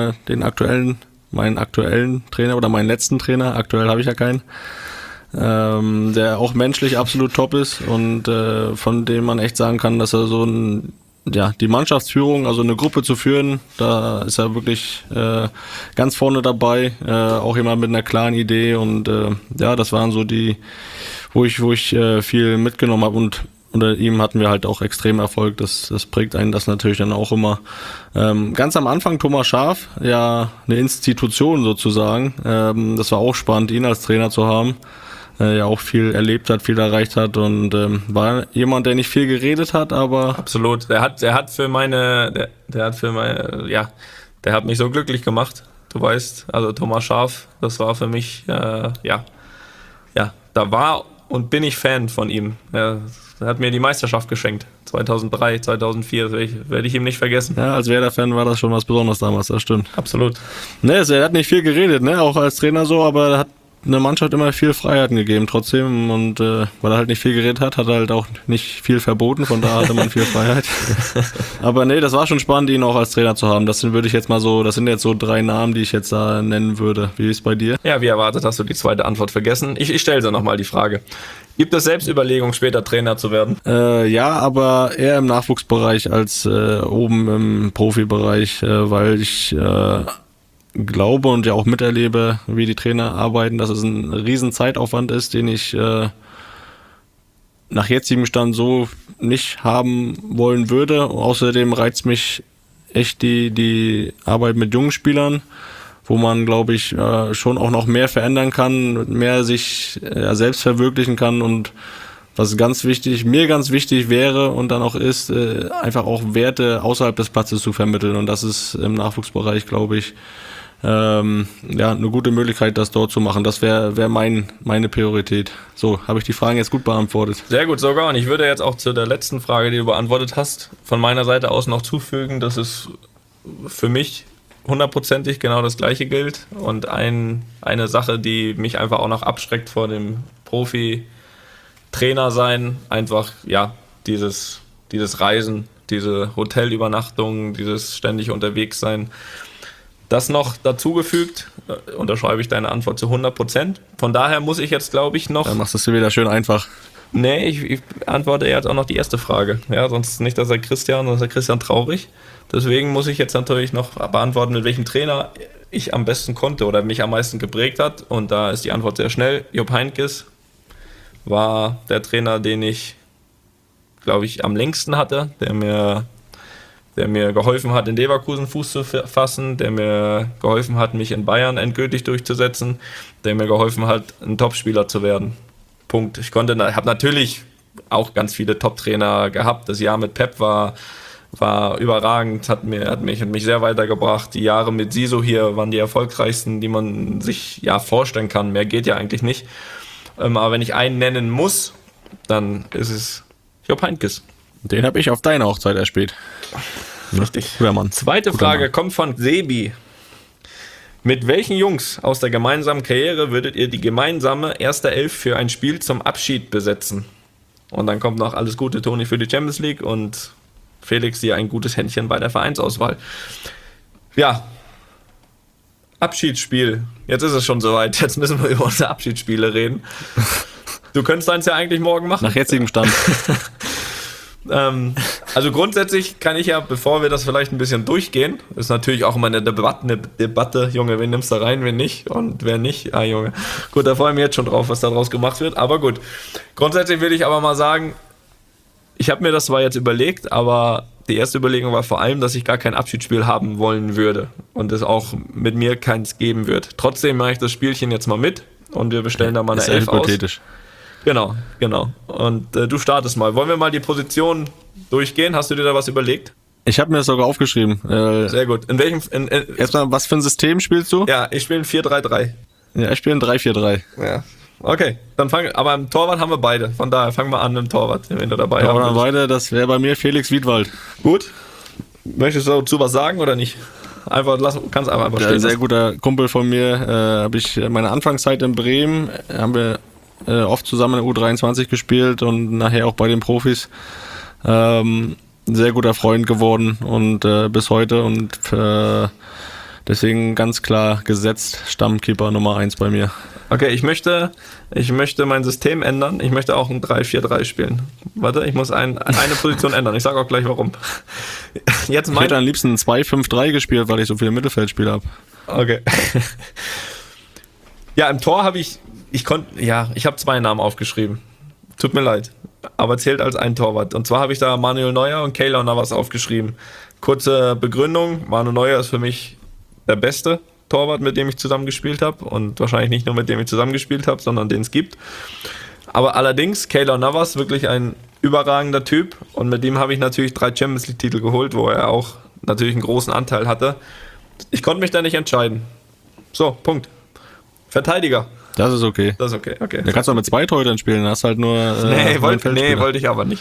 meinen aktuellen Trainer oder meinen letzten Trainer. Aktuell habe ich ja keinen. Der auch menschlich absolut top ist und von dem man echt sagen kann, dass er so die Mannschaftsführung, also eine Gruppe zu führen, da ist er wirklich ganz vorne dabei, auch jemand mit einer klaren Idee und das waren so die, wo ich viel mitgenommen habe und unter ihm hatten wir halt auch extrem Erfolg, das prägt einen das natürlich dann auch immer. Ganz am Anfang Thomas Schaaf, ja eine Institution sozusagen, das war auch spannend, ihn als Trainer zu haben. Ja auch viel erlebt hat, viel erreicht hat und war jemand, der nicht viel geredet hat, aber absolut. Der hat mich so glücklich gemacht. Du weißt, also Thomas Schaaf, das war für mich da war und bin ich Fan von ihm. Er hat mir die Meisterschaft geschenkt. 2003, 2004, werde ich ihm nicht vergessen. Ja, als Werder-Fan war das schon was Besonderes damals, das stimmt. Absolut. Ne, er hat nicht viel geredet, ne, auch als Trainer so, aber er hat eine Mannschaft immer viel Freiheiten gegeben trotzdem und weil er halt nicht viel geredet hat er halt auch nicht viel verboten, von daher hatte man viel Freiheit. Aber nee, das war schon spannend, ihn auch als Trainer zu haben. Das sind jetzt so 3 Namen, die ich jetzt da nennen würde. Wie ist es bei dir? Ja, wie erwartet hast du die zweite Antwort vergessen. Ich stelle dir nochmal die Frage. Gibt es Selbstüberlegungen, später Trainer zu werden? Ja, aber eher im Nachwuchsbereich als oben im Profibereich, weil ich glaube und ja auch miterlebe, wie die Trainer arbeiten, dass es ein riesen Zeitaufwand ist, den ich nach jetzigem Stand so nicht haben wollen würde. Außerdem reizt mich echt die Arbeit mit jungen Spielern, wo man, glaube ich, schon auch noch mehr verändern kann, mehr sich selbst verwirklichen kann und was mir ganz wichtig wäre und dann auch ist, einfach auch Werte außerhalb des Platzes zu vermitteln und das ist im Nachwuchsbereich, glaube ich, eine gute Möglichkeit, das dort zu machen. Das wäre meine Priorität. So, habe ich die Fragen jetzt gut beantwortet. Sehr gut, sogar. Und ich würde jetzt auch zu der letzten Frage, die du beantwortet hast, von meiner Seite aus noch zufügen, dass es für mich 100%ig genau das Gleiche gilt. Und eine Sache, die mich einfach auch noch abschreckt vor dem Profi-Trainer sein, einfach, dieses Reisen, diese Hotelübernachtungen, dieses ständig unterwegs sein. Das noch dazugefügt, unterschreibe ich deine Antwort zu 100%. Von daher muss ich jetzt, glaube ich, noch... Dann machst du es wieder schön einfach. Nee, ich antworte jetzt auch noch die erste Frage. Ja, sonst nicht, dass sonst ist Christian traurig. Deswegen muss ich jetzt natürlich noch beantworten, mit welchem Trainer ich am besten konnte oder mich am meisten geprägt hat. Und da ist die Antwort sehr schnell. Jupp Heynckes war der Trainer, den ich, glaube ich, am längsten hatte, der mir geholfen hat, in Leverkusen Fuß zu fassen, der mir geholfen hat, mich in Bayern endgültig durchzusetzen, der mir geholfen hat, ein Topspieler zu werden. Punkt. Ich habe natürlich auch ganz viele Top-Trainer gehabt. Das Jahr mit Pep war überragend, hat mich sehr weitergebracht. Die Jahre mit Siso hier waren die erfolgreichsten, die man sich vorstellen kann. Mehr geht ja eigentlich nicht. Aber wenn ich einen nennen muss, dann ist es Jupp Heynckes. Den habe ich auf deiner Hochzeit erspielt. Richtig. Guter Mann. Zweite Guter Frage Mann. kommt von Sebi. Mit welchen Jungs aus der gemeinsamen Karriere würdet ihr die gemeinsame erste Elf für ein Spiel zum Abschied besetzen? Und dann kommt noch alles Gute, Toni, für die Champions League und Felix dir ein gutes Händchen bei der Vereinsauswahl. Ja, Abschiedsspiel. Jetzt ist es schon soweit. Jetzt müssen wir über unsere Abschiedsspiele reden. Du könntest eins ja eigentlich morgen machen. Nach jetzigem Stand. Also grundsätzlich kann ich ja, bevor wir das vielleicht ein bisschen durchgehen, ist natürlich auch immer eine Debatte, Junge, wen nimmst du rein, wen nicht und wer nicht, Junge. Gut, da freue ich mich jetzt schon drauf, was da draus gemacht wird, aber gut. Grundsätzlich will ich aber mal sagen, ich habe mir das zwar jetzt überlegt, aber die erste Überlegung war vor allem, dass ich gar kein Abschiedsspiel haben wollen würde und es auch mit mir keins geben wird. Trotzdem mache ich das Spielchen jetzt mal mit und wir bestellen da mal eine Ist Elf aus. hypothetisch. Genau. Und du startest mal. Wollen wir mal die Position durchgehen? Hast du dir da was überlegt? Ich habe mir das sogar aufgeschrieben. Sehr gut. In welchem... Erstmal, was für ein System spielst du? Ja, ich spiele ein 4-3-3. Ja, ich spiele ein 3-4-3. Ja. Okay, dann aber im Torwart haben wir beide. Von daher fangen wir an mit dem Torwart, wenn du dabei Aber haben dann weiter, das wäre bei mir Felix Wiedwald. Gut. Möchtest du dazu was sagen oder nicht? Kannst einfach Der stehen sehr lassen. guter Kumpel von mir, habe ich meine Anfangszeit in Bremen, haben wir oft zusammen in der U23 gespielt und nachher auch bei den Profis. Sehr guter Freund geworden und bis heute und deswegen ganz klar gesetzt Stammkeeper Nummer 1 bei mir. Okay, ich möchte mein System ändern. Ich möchte auch ein 3-4-3 spielen. Warte, ich muss eine Position ändern. Ich sage auch gleich warum. Jetzt Ich hätte am liebsten ein 2-5-3 gespielt, weil ich so viele Mittelfeldspieler habe. Okay. Ja, im Tor habe ich habe 2 Namen aufgeschrieben. Tut mir leid, aber zählt als ein Torwart. Und zwar habe ich da Manuel Neuer und Keylor Navas aufgeschrieben. Kurze Begründung, Manuel Neuer ist für mich der beste Torwart, mit dem ich zusammengespielt habe und wahrscheinlich nicht nur mit dem ich zusammengespielt habe, sondern den es gibt. Aber allerdings, Keylor Navas, wirklich ein überragender Typ und mit dem habe ich natürlich 3 Champions League Titel geholt, wo er auch natürlich einen großen Anteil hatte. Ich konnte mich da nicht entscheiden. So, Punkt. Verteidiger. Das ist okay. Das ist okay. Da kannst du auch mit 2 Torhütern spielen, dann hast halt nur wollte ich aber nicht.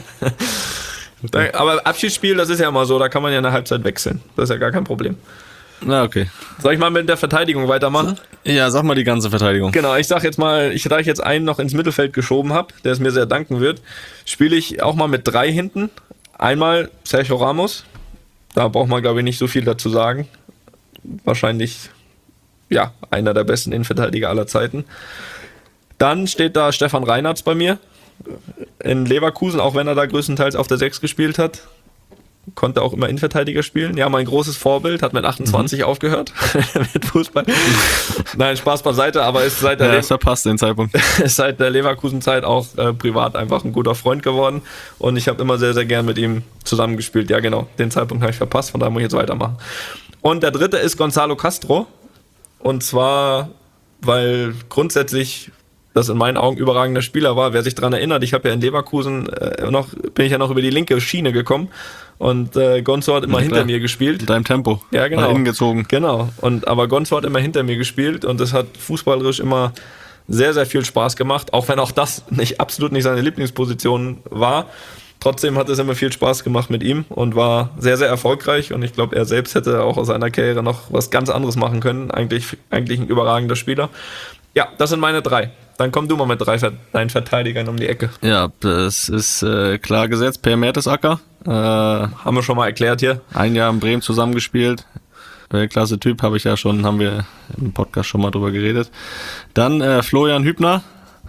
Aber Abschiedsspiel, das ist ja immer so, da kann man ja in der Halbzeit wechseln. Das ist ja gar kein Problem. Na, okay. Soll ich mal mit der Verteidigung weitermachen? Ja, sag mal die ganze Verteidigung. Genau, ich sag jetzt mal, da ich jetzt einen noch ins Mittelfeld geschoben habe, der es mir sehr danken wird, spiele ich auch mal mit 3 hinten. Einmal Sergio Ramos, da braucht man glaube ich nicht so viel dazu sagen. Wahrscheinlich, ja, einer der besten Innenverteidiger aller Zeiten. Dann steht da Stefan Reinartz bei mir in Leverkusen, auch wenn er da größtenteils auf der 6 gespielt hat. Konnte auch immer Innenverteidiger spielen. Ja, mein großes Vorbild, hat mit 28 aufgehört mit Fußball. Nein, Spaß beiseite, aber ist seit der, verpasst den Zeitpunkt. ist seit der Leverkusen-Zeit auch privat einfach ein guter Freund geworden und ich habe immer sehr, sehr gern mit ihm zusammengespielt. Ja, genau, den Zeitpunkt habe ich verpasst, von daher muss ich jetzt weitermachen. Und der dritte ist Gonzalo Castro und zwar, weil grundsätzlich das in meinen Augen überragender Spieler war. Wer sich daran erinnert, ich habe ja in Leverkusen bin ich ja noch über die linke Schiene gekommen und Gonzo hat immer hinter mir gespielt. In deinem Tempo. Ja, genau. Nach innen gezogen. Genau. Aber Gonzo hat immer hinter mir gespielt und das hat fußballerisch immer sehr, sehr viel Spaß gemacht, auch wenn auch das absolut nicht seine Lieblingsposition war. Trotzdem hat es immer viel Spaß gemacht mit ihm und war sehr, sehr erfolgreich und ich glaube, er selbst hätte auch aus seiner Karriere noch was ganz anderes machen können. Eigentlich ein überragender Spieler. Ja, das sind meine 3. Dann komm du mal mit 3 deinen Verteidigern um die Ecke. Ja, das ist klar gesetzt. Per Mertesacker. Haben wir schon mal erklärt hier. Ein Jahr in Bremen zusammengespielt. Weltklasse Typ, haben wir im Podcast schon mal drüber geredet. Dann Florian Hübner.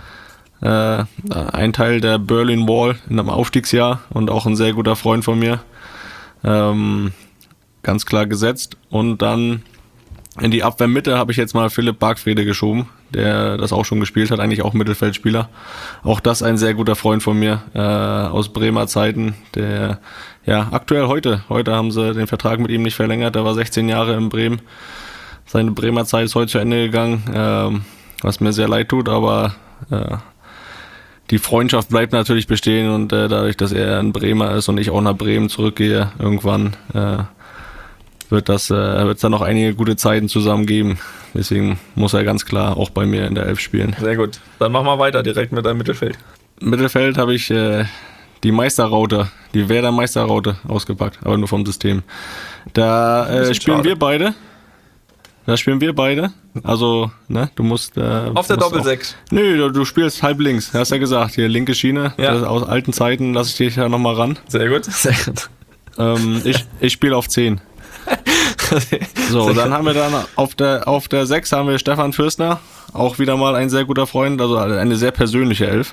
Ein Teil der Berlin Wall in einem Aufstiegsjahr und auch ein sehr guter Freund von mir. Ganz klar gesetzt. Und dann in die Abwehrmitte habe ich jetzt mal Philipp Bargfrede geschoben, der das auch schon gespielt hat, eigentlich auch Mittelfeldspieler. Auch das ein sehr guter Freund von mir aus Bremer Zeiten, der ja aktuell heute haben sie den Vertrag mit ihm nicht verlängert, der war 16 Jahre in Bremen. Seine Bremer Zeit ist heute zu Ende gegangen, was mir sehr leid tut, aber die Freundschaft bleibt natürlich bestehen und dadurch, dass er ein Bremer ist und ich auch nach Bremen zurückgehe, irgendwann wird es dann noch einige gute Zeiten zusammen geben. Deswegen muss er ganz klar auch bei mir in der 11 spielen. Sehr gut. Dann mach mal weiter direkt mit deinem Mittelfeld. Im Mittelfeld habe ich die Meisterraute, die Werder Meisterraute ausgepackt, aber nur vom System. Da spielen wir beide. Also, ne, du musst... Auf der Doppel-6. Nö, du spielst halb links, hast ja gesagt. Hier, linke Schiene. Ja. Aus alten Zeiten lasse ich dich ja nochmal ran. Sehr gut, sehr gut. Ich spiele auf 10. So, dann haben wir auf der 6 haben wir Stefan Fürstner. Auch wieder mal ein sehr guter Freund, also eine sehr persönliche Elf.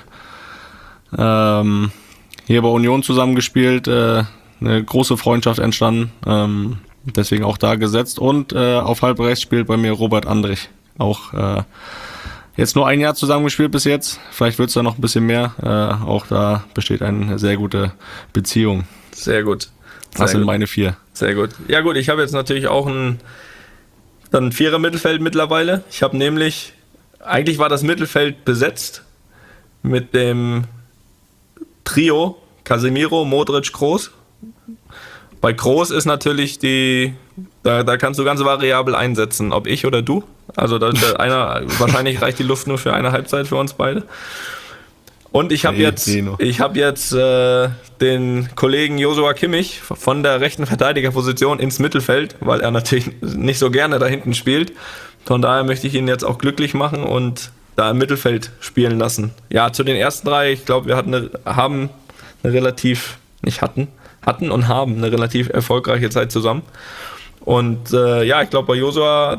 Hier bei Union zusammengespielt, eine große Freundschaft entstanden. Deswegen auch da gesetzt. Und auf halb rechts spielt bei mir Robert Andrich. Auch jetzt nur ein Jahr zusammengespielt bis jetzt. Vielleicht wird es da noch ein bisschen mehr. Auch da besteht eine sehr gute Beziehung. Sehr gut. Das sind meine 4. Sehr gut. Ja gut, ich habe jetzt natürlich auch ein Vierer-Mittelfeld mittlerweile. Ich habe nämlich, eigentlich war das Mittelfeld besetzt mit dem Trio Casemiro, Modric, Kroos. Bei Kroos ist natürlich da kannst du ganz variabel einsetzen, ob ich oder du. Also wahrscheinlich reicht die Luft nur für eine Halbzeit für uns beide. Und ich habe jetzt den Kollegen Joshua Kimmich von der rechten Verteidigerposition ins Mittelfeld, weil er natürlich nicht so gerne da hinten spielt. Von daher möchte ich ihn jetzt auch glücklich machen und da im Mittelfeld spielen lassen. Ja, zu den ersten 3, ich glaube, wir haben eine relativ erfolgreiche Zeit zusammen. Und ich glaube, bei Joshua,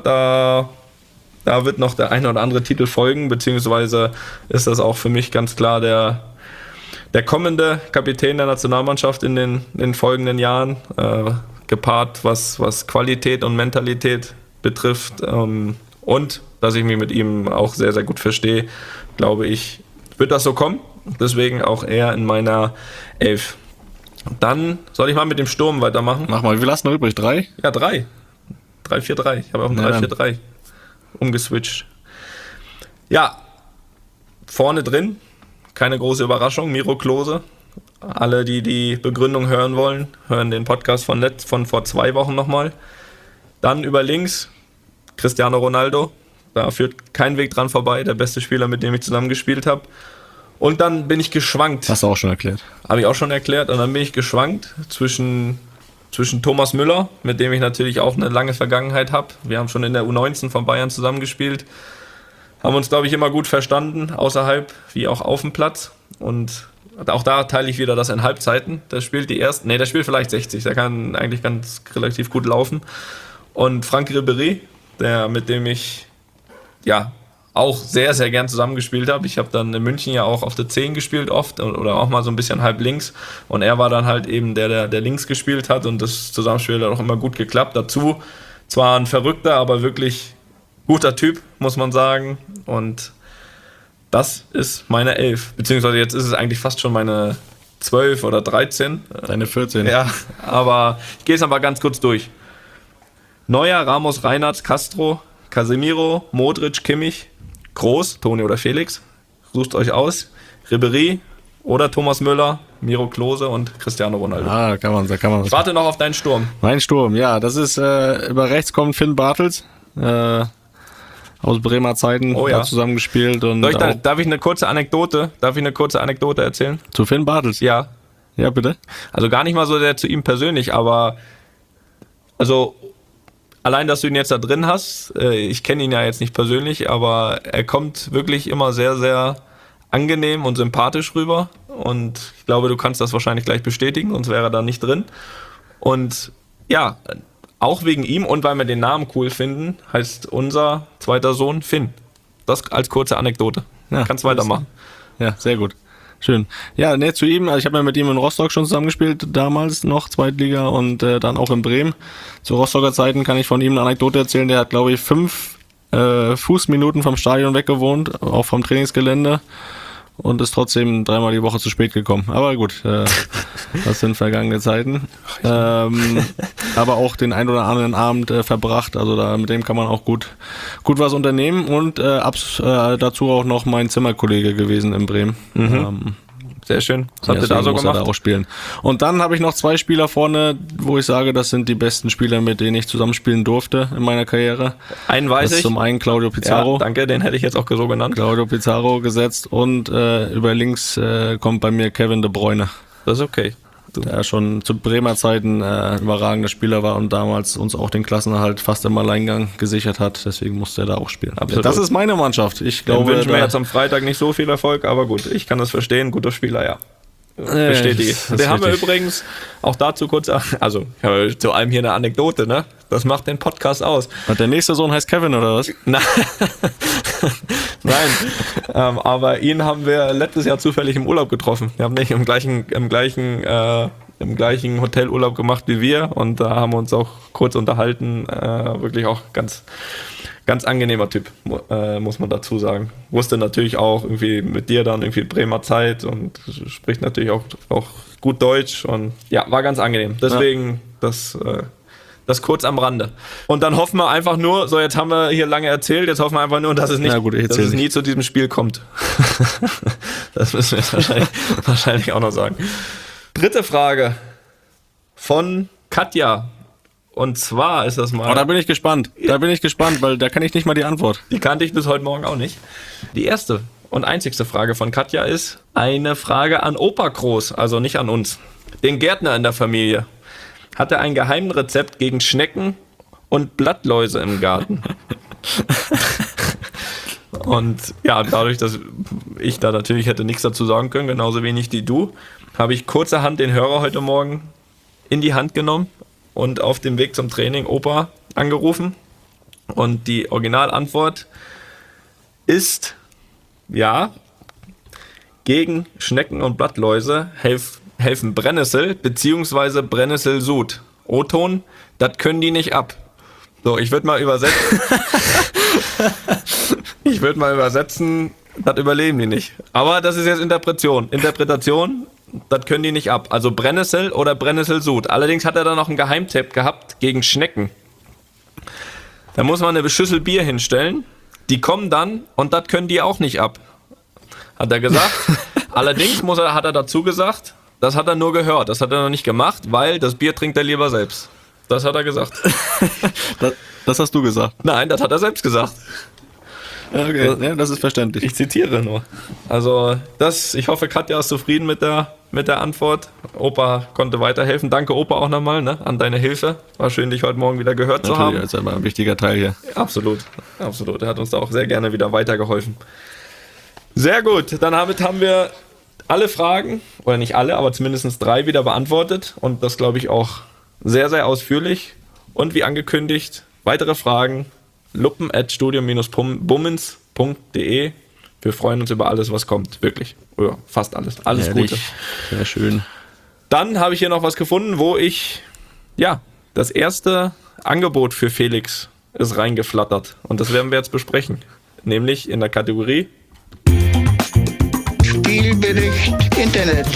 da wird noch der eine oder andere Titel folgen, beziehungsweise ist das auch für mich ganz klar der kommende Kapitän der Nationalmannschaft in den folgenden Jahren, gepaart was Qualität und Mentalität betrifft. Und dass ich mich mit ihm auch sehr, sehr gut verstehe, glaube ich, wird das so kommen. Deswegen auch er in meiner 11. Dann soll ich mal mit dem Sturm weitermachen. Mach mal, wie lassen noch übrig? 3? Ja, 3. 3-4-3. Ich habe auch ein 3-4-3 umgeswitcht. Ja, vorne drin, keine große Überraschung, Miro Klose. Alle, die die Begründung hören wollen, hören den Podcast von vor 2 Wochen nochmal. Dann über links Cristiano Ronaldo. Da führt kein Weg dran vorbei, der beste Spieler, mit dem ich zusammengespielt habe. Und dann bin ich geschwankt. Hast du auch schon erklärt. Habe ich auch schon erklärt. Und dann bin ich geschwankt zwischen Thomas Müller, mit dem ich natürlich auch eine lange Vergangenheit habe. Wir haben schon in der U19 von Bayern zusammengespielt. Haben uns, glaube ich, immer gut verstanden, außerhalb wie auch auf dem Platz. Und auch da teile ich wieder das in Halbzeiten. Der spielt der spielt vielleicht 60. Der kann eigentlich relativ gut laufen. Und Franck Ribéry, mit dem ich auch sehr, sehr gern zusammengespielt habe. Ich habe dann in München ja auch auf der 10 gespielt oft oder auch mal so ein bisschen halb links. Und er war dann halt eben der links gespielt hat und das Zusammenspiel hat auch immer gut geklappt. Dazu zwar ein verrückter, aber wirklich guter Typ, muss man sagen. Und das ist meine 11. Beziehungsweise jetzt ist es eigentlich fast schon meine 12 oder 13. Deine 14. Ja, aber ich gehe es aber ganz kurz durch. Neuer, Ramos, Reinhardt, Castro, Casemiro, Modric, Kimmich, Kroos, Toni oder Felix, sucht euch aus, Ribéry oder Thomas Müller, Miro Klose und Cristiano Ronaldo. Da kann man Ich warte noch auf deinen Sturm. Mein Sturm, ja, das ist, über rechts kommt Finn Bartels, aus Bremer Zeiten, da zusammengespielt. Und darf ich eine kurze Anekdote erzählen? Zu Finn Bartels? Ja. Ja, bitte? Also gar nicht mal so sehr zu ihm persönlich, aber allein, dass du ihn jetzt da drin hast, ich kenne ihn ja jetzt nicht persönlich, aber er kommt wirklich immer sehr, sehr angenehm und sympathisch rüber und ich glaube, du kannst das wahrscheinlich gleich bestätigen, sonst wäre er da nicht drin. Und ja, auch wegen ihm und weil wir den Namen cool finden, heißt unser zweiter Sohn Finn. Das als kurze Anekdote. Ja, kannst weitermachen. Ja, sehr gut. Schön. Ja, zu ihm, also ich habe ja mit ihm in Rostock schon zusammengespielt, damals noch Zweitliga und dann auch in Bremen. Zu Rostocker Zeiten kann ich von ihm eine Anekdote erzählen, der hat, glaube ich, 5 Fußminuten vom Stadion weggewohnt, auch vom Trainingsgelände und ist trotzdem 3-mal die Woche zu spät gekommen. Aber gut, das sind vergangene Zeiten. Aber auch den ein oder anderen Abend verbracht, also mit dem kann man auch gut was unternehmen und dazu auch noch mein Zimmerkollege gewesen in Bremen. Sehr schön. Was habt ihr da so gemacht? Da auch spielen. Und dann habe ich noch 2 Spieler vorne, wo ich sage, das sind die besten Spieler, mit denen ich zusammenspielen durfte in meiner Karriere. Einen weiß ich. Das ist zum einen Claudio Pizarro. Ja, danke, den hätte ich jetzt auch so genannt. Claudio Pizarro gesetzt und über links kommt bei mir Kevin De Bruyne. das ist okay. Der schon zu Bremer Zeiten überragender Spieler war und damals uns auch den Klassenerhalt fast im Alleingang gesichert hat. Deswegen musste er da auch spielen. Absolut. Das ist meine Mannschaft. Ich glaube, wünschen wir jetzt am Freitag nicht so viel Erfolg, aber gut, ich kann das verstehen. Guter Spieler, ja. Bestätige. Den haben wir übrigens auch dazu kurz, also zu allem hier eine Anekdote, ne? Das macht den Podcast aus. Und der nächste Sohn heißt Kevin, oder was? Nein, aber ihn haben wir letztes Jahr zufällig im Urlaub getroffen. Wir haben nicht im gleichen Hotelurlaub gemacht wie wir und da haben wir uns auch kurz unterhalten. Wirklich auch ganz angenehmer Typ, muss man dazu sagen. Wusste natürlich auch irgendwie mit dir dann irgendwie Bremer Zeit und spricht natürlich auch gut Deutsch und ja, war ganz angenehm. Deswegen das kurz am Rande. Und dann hoffen wir einfach nur, so jetzt haben wir hier lange erzählt, jetzt hoffen wir einfach nur, dass es nie zu diesem Spiel kommt. Das müssen wir jetzt wahrscheinlich auch noch sagen. Dritte Frage von Katja. Und zwar ist das mal... Oh, da bin ich gespannt, weil da kann ich nicht mal die Antwort. Die kannte ich bis heute Morgen auch nicht. Die erste und einzigste Frage von Katja ist eine Frage an Opa Groß, also nicht an uns. Den Gärtner in der Familie. Hat er ein Geheimrezept gegen Schnecken und Blattläuse im Garten? Und ja, dadurch, dass ich da natürlich hätte nichts dazu sagen können, genauso wenig wie du, habe ich kurzerhand den Hörer heute Morgen in die Hand genommen und auf dem Weg zum Training Opa angerufen. Und die Originalantwort ist, ja, gegen Schnecken und Blattläuse helfen Brennnessel bzw. Brennnesselsud. O-Ton, das können die nicht ab. So, ich würde mal übersetzen, das überleben die nicht. Aber das ist jetzt Interpretation, das können die nicht ab. Also Brennnessel oder Brennnesselsud. Allerdings hat er da noch einen Geheimtipp gehabt gegen Schnecken. Da muss man eine Schüssel Bier hinstellen, die kommen dann und das können die auch nicht ab. Hat er gesagt. Allerdings hat er dazu gesagt, das hat er nur gehört, das hat er noch nicht gemacht, weil das Bier trinkt er lieber selbst. Das hat er gesagt. Das hast du gesagt? Nein, das hat er selbst gesagt. Okay, ja, das ist verständlich. Ich zitiere nur. Also ich hoffe, Katja ist zufrieden mit der Antwort. Opa konnte weiterhelfen. Danke Opa auch nochmal, ne, an deine Hilfe. War schön, dich heute Morgen wieder gehört zu haben. Das ist aber ein wichtiger Teil hier. Absolut. Er hat uns da auch sehr gerne wieder weitergeholfen. Sehr gut, damit haben wir alle Fragen, oder nicht alle, aber zumindest 3 wieder beantwortet und das glaube ich auch sehr, sehr ausführlich. Und wie angekündigt, weitere Fragen luppen@studium-bummens.de. Wir freuen uns über alles, was kommt, wirklich. Oder fast alles. Alles Ehrlich, Gute. sehr schön. Dann habe ich hier noch was gefunden, wo ich, das erste Angebot für Felix ist reingeflattert. Und das werden wir jetzt besprechen. Nämlich in der Kategorie Spielbericht Internet.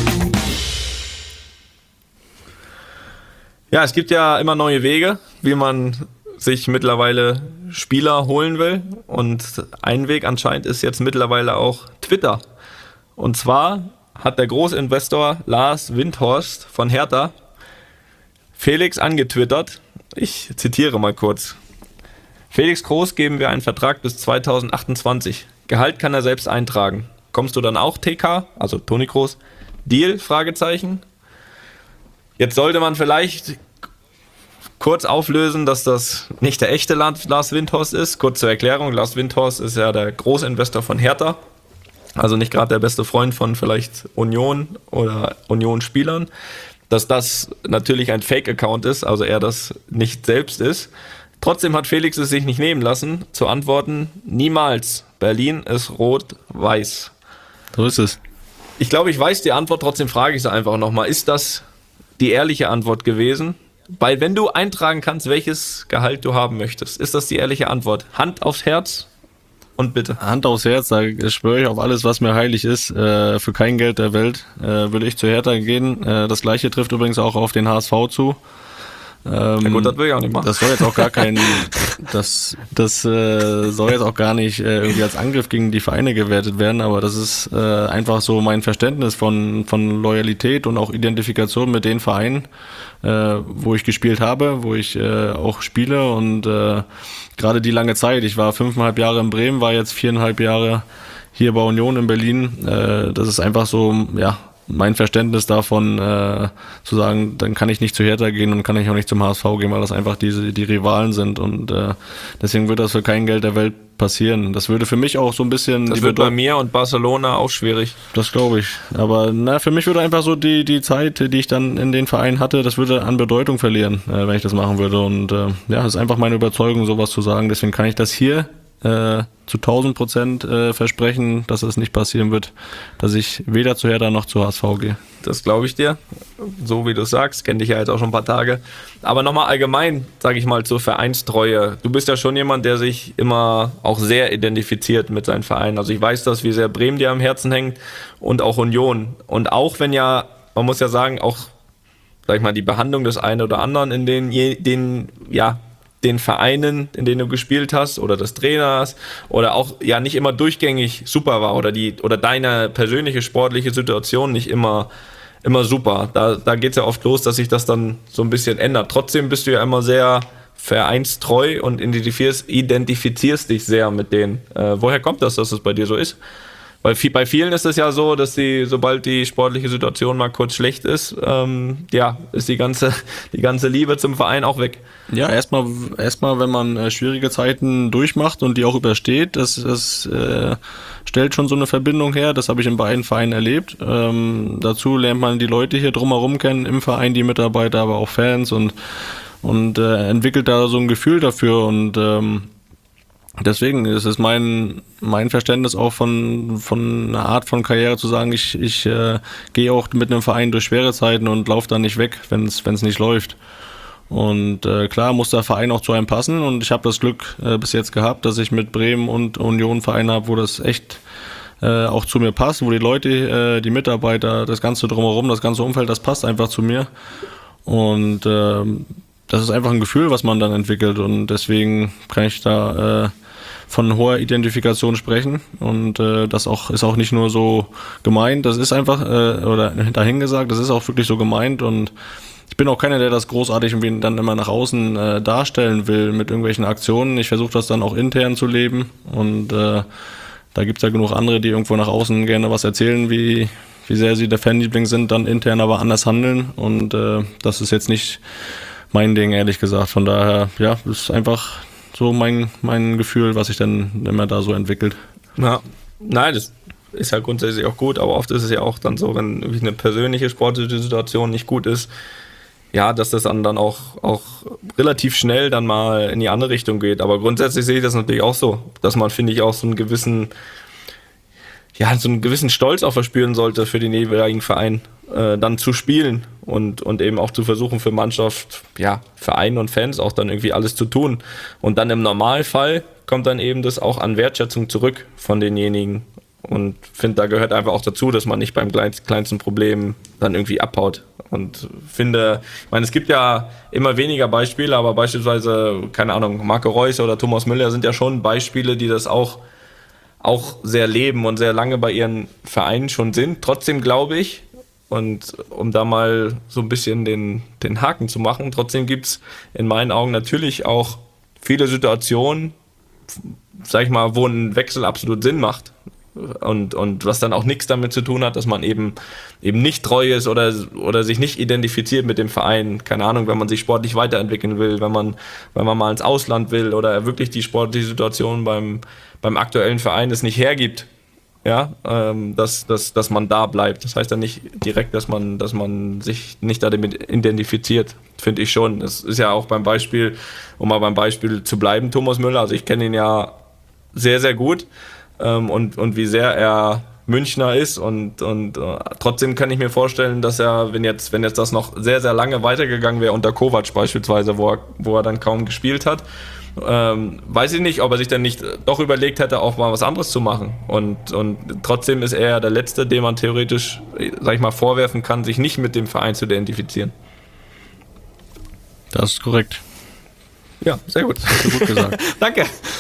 Ja, es gibt ja immer neue Wege, wie man sich mittlerweile Spieler holen will. Und ein Weg anscheinend ist jetzt mittlerweile auch Twitter. Und zwar hat der Großinvestor Lars Windhorst von Hertha Felix angetwittert. Ich zitiere mal kurz. Felix Groß geben wir einen Vertrag bis 2028. Gehalt kann er selbst eintragen. Kommst du dann auch, TK? Also Toni Kroos. Deal? Fragezeichen. Jetzt sollte man vielleicht kurz auflösen, dass das nicht der echte Lars Windhorst ist. Kurz zur Erklärung, Lars Windhorst ist ja der Großinvestor von Hertha. Also nicht gerade der beste Freund von vielleicht Union oder Union-Spielern. Dass das natürlich ein Fake-Account ist, also er das nicht selbst ist. Trotzdem hat Felix es sich nicht nehmen lassen, zu antworten, niemals. Berlin ist rot-weiß. So ist es. Ich glaube, ich weiß die Antwort, trotzdem frage ich sie einfach nochmal. Ist das die ehrliche Antwort gewesen? Weil wenn du eintragen kannst, welches Gehalt du haben möchtest, ist das die ehrliche Antwort? Hand aufs Herz und bitte. Hand aufs Herz, da schwöre ich auf alles, was mir heilig ist. Für kein Geld der Welt würde ich zu Hertha gehen. Das gleiche trifft übrigens auch auf den HSV zu. Ja gut, das will ich auch nicht machen. Das soll jetzt auch gar kein, das soll jetzt auch gar nicht irgendwie als Angriff gegen die Vereine gewertet werden, aber das ist einfach so mein Verständnis von Loyalität und auch Identifikation mit den Vereinen, wo ich gespielt habe, wo ich auch spiele und gerade die lange Zeit. Ich war 5,5 Jahre in Bremen, war jetzt 4,5 Jahre hier bei Union in Berlin. Das ist einfach so, ja, mein Verständnis davon zu sagen, dann kann ich nicht zu Hertha gehen und kann ich auch nicht zum HSV gehen, weil das einfach die Rivalen sind und deswegen wird das für kein Geld der Welt passieren. Das würde für mich auch so ein bisschen... Das wird bei mir und Barcelona auch schwierig. Das glaube ich. Aber für mich würde einfach so die Zeit, die ich dann in den Verein hatte, das würde an Bedeutung verlieren, wenn ich das machen würde. Und das ist einfach meine Überzeugung, sowas zu sagen. Deswegen kann ich das hier zu 1000% versprechen, dass es nicht passieren wird, dass ich weder zu Hertha noch zu HSV gehe. Das glaube ich dir, so wie du sagst, kenne dich ja jetzt auch schon ein paar Tage. Aber nochmal allgemein, sage ich mal, zur Vereinstreue. Du bist ja schon jemand, der sich immer auch sehr identifiziert mit seinem Verein. Also ich weiß das, wie sehr Bremen dir am Herzen hängt und auch Union. Und auch wenn ja, man muss ja sagen, auch, sag ich mal, die Behandlung des einen oder anderen in den Vereinen, in denen du gespielt hast oder des Trainers oder auch ja nicht immer durchgängig super war oder deine persönliche sportliche Situation nicht immer super. Da geht es ja oft los, dass sich das dann so ein bisschen ändert. Trotzdem bist du ja immer sehr vereinstreu und identifizierst dich sehr mit denen. Woher kommt das, dass das bei dir so ist? Weil bei vielen ist es ja so, dass sobald die sportliche Situation mal kurz schlecht ist, ist die ganze Liebe zum Verein auch weg. Ja, erstmal, wenn man schwierige Zeiten durchmacht und die auch übersteht, das stellt schon so eine Verbindung her. Das habe ich in beiden Vereinen erlebt. Dazu lernt man die Leute hier drumherum kennen, im Verein, die Mitarbeiter, aber auch Fans und entwickelt da so ein Gefühl dafür und deswegen ist es mein Verständnis auch von einer Art von Karriere zu sagen, ich gehe auch mit einem Verein durch schwere Zeiten und laufe da nicht weg, wenn es nicht läuft. Und klar muss der Verein auch zu einem passen und ich habe das Glück bis jetzt gehabt, dass ich mit Bremen und Union Vereine habe, wo das echt auch zu mir passt, wo die Leute, die Mitarbeiter, das ganze Drumherum, das ganze Umfeld, das passt einfach zu mir. Und das ist einfach ein Gefühl, was man dann entwickelt und deswegen kann ich da von hoher Identifikation sprechen und das ist auch nicht nur so gemeint, das ist einfach, oder dahingesagt, das ist auch wirklich so gemeint und ich bin auch keiner, der das großartig irgendwie dann immer nach außen darstellen will mit irgendwelchen Aktionen. Ich versuche das dann auch intern zu leben und da gibt es ja genug andere, die irgendwo nach außen gerne was erzählen, wie sehr sie der Fanliebling sind, dann intern aber anders handeln und das ist jetzt nicht mein Ding, ehrlich gesagt. Von daher, ja, das ist einfach so mein Gefühl, was sich dann immer da so entwickelt. Ja, nein, das ist ja grundsätzlich auch gut, aber oft ist es ja auch dann so, wenn eine persönliche sportliche Situation nicht gut ist, ja, dass das dann auch relativ schnell dann mal in die andere Richtung geht. Aber grundsätzlich sehe ich das natürlich auch so, dass man, finde ich, auch so einen gewissen Stolz auch verspüren sollte für den jeweiligen Verein, dann zu spielen und eben auch zu versuchen für Mannschaft, ja, Verein und Fans auch dann irgendwie alles zu tun. Und dann im Normalfall kommt dann eben das auch an Wertschätzung zurück von denjenigen. Und finde, da gehört einfach auch dazu, dass man nicht beim kleinsten Problem dann irgendwie abhaut. Und finde, ich meine, es gibt ja immer weniger Beispiele, aber beispielsweise, keine Ahnung, Marco Reus oder Thomas Müller sind ja schon Beispiele, die das auch sehr leben und sehr lange bei ihren Vereinen schon sind. Trotzdem glaube ich, und um da mal so ein bisschen den Haken zu machen, trotzdem gibt es in meinen Augen natürlich auch viele Situationen, sag ich mal, wo ein Wechsel absolut Sinn macht. Und was dann auch nichts damit zu tun hat, dass man eben nicht treu ist oder sich nicht identifiziert mit dem Verein. Keine Ahnung, wenn man sich sportlich weiterentwickeln will, wenn man mal ins Ausland will oder wirklich die sportliche Situation beim aktuellen Verein es nicht hergibt, ja, dass man da bleibt. Das heißt ja nicht direkt, dass man sich nicht damit identifiziert, finde ich schon. Das ist ja auch beim Beispiel zu bleiben, Thomas Müller, also ich kenne ihn ja sehr, sehr gut. Und wie sehr er Münchner ist und trotzdem kann ich mir vorstellen, dass er, wenn jetzt das noch sehr, sehr lange weitergegangen wäre unter Kovac beispielsweise, wo er dann kaum gespielt hat, weiß ich nicht, ob er sich dann nicht doch überlegt hätte, auch mal was anderes zu machen und trotzdem ist er der Letzte, dem man theoretisch, sag ich mal, vorwerfen kann, sich nicht mit dem Verein zu identifizieren. Das ist korrekt. Ja, sehr gut. Hast du gut gesagt. Danke.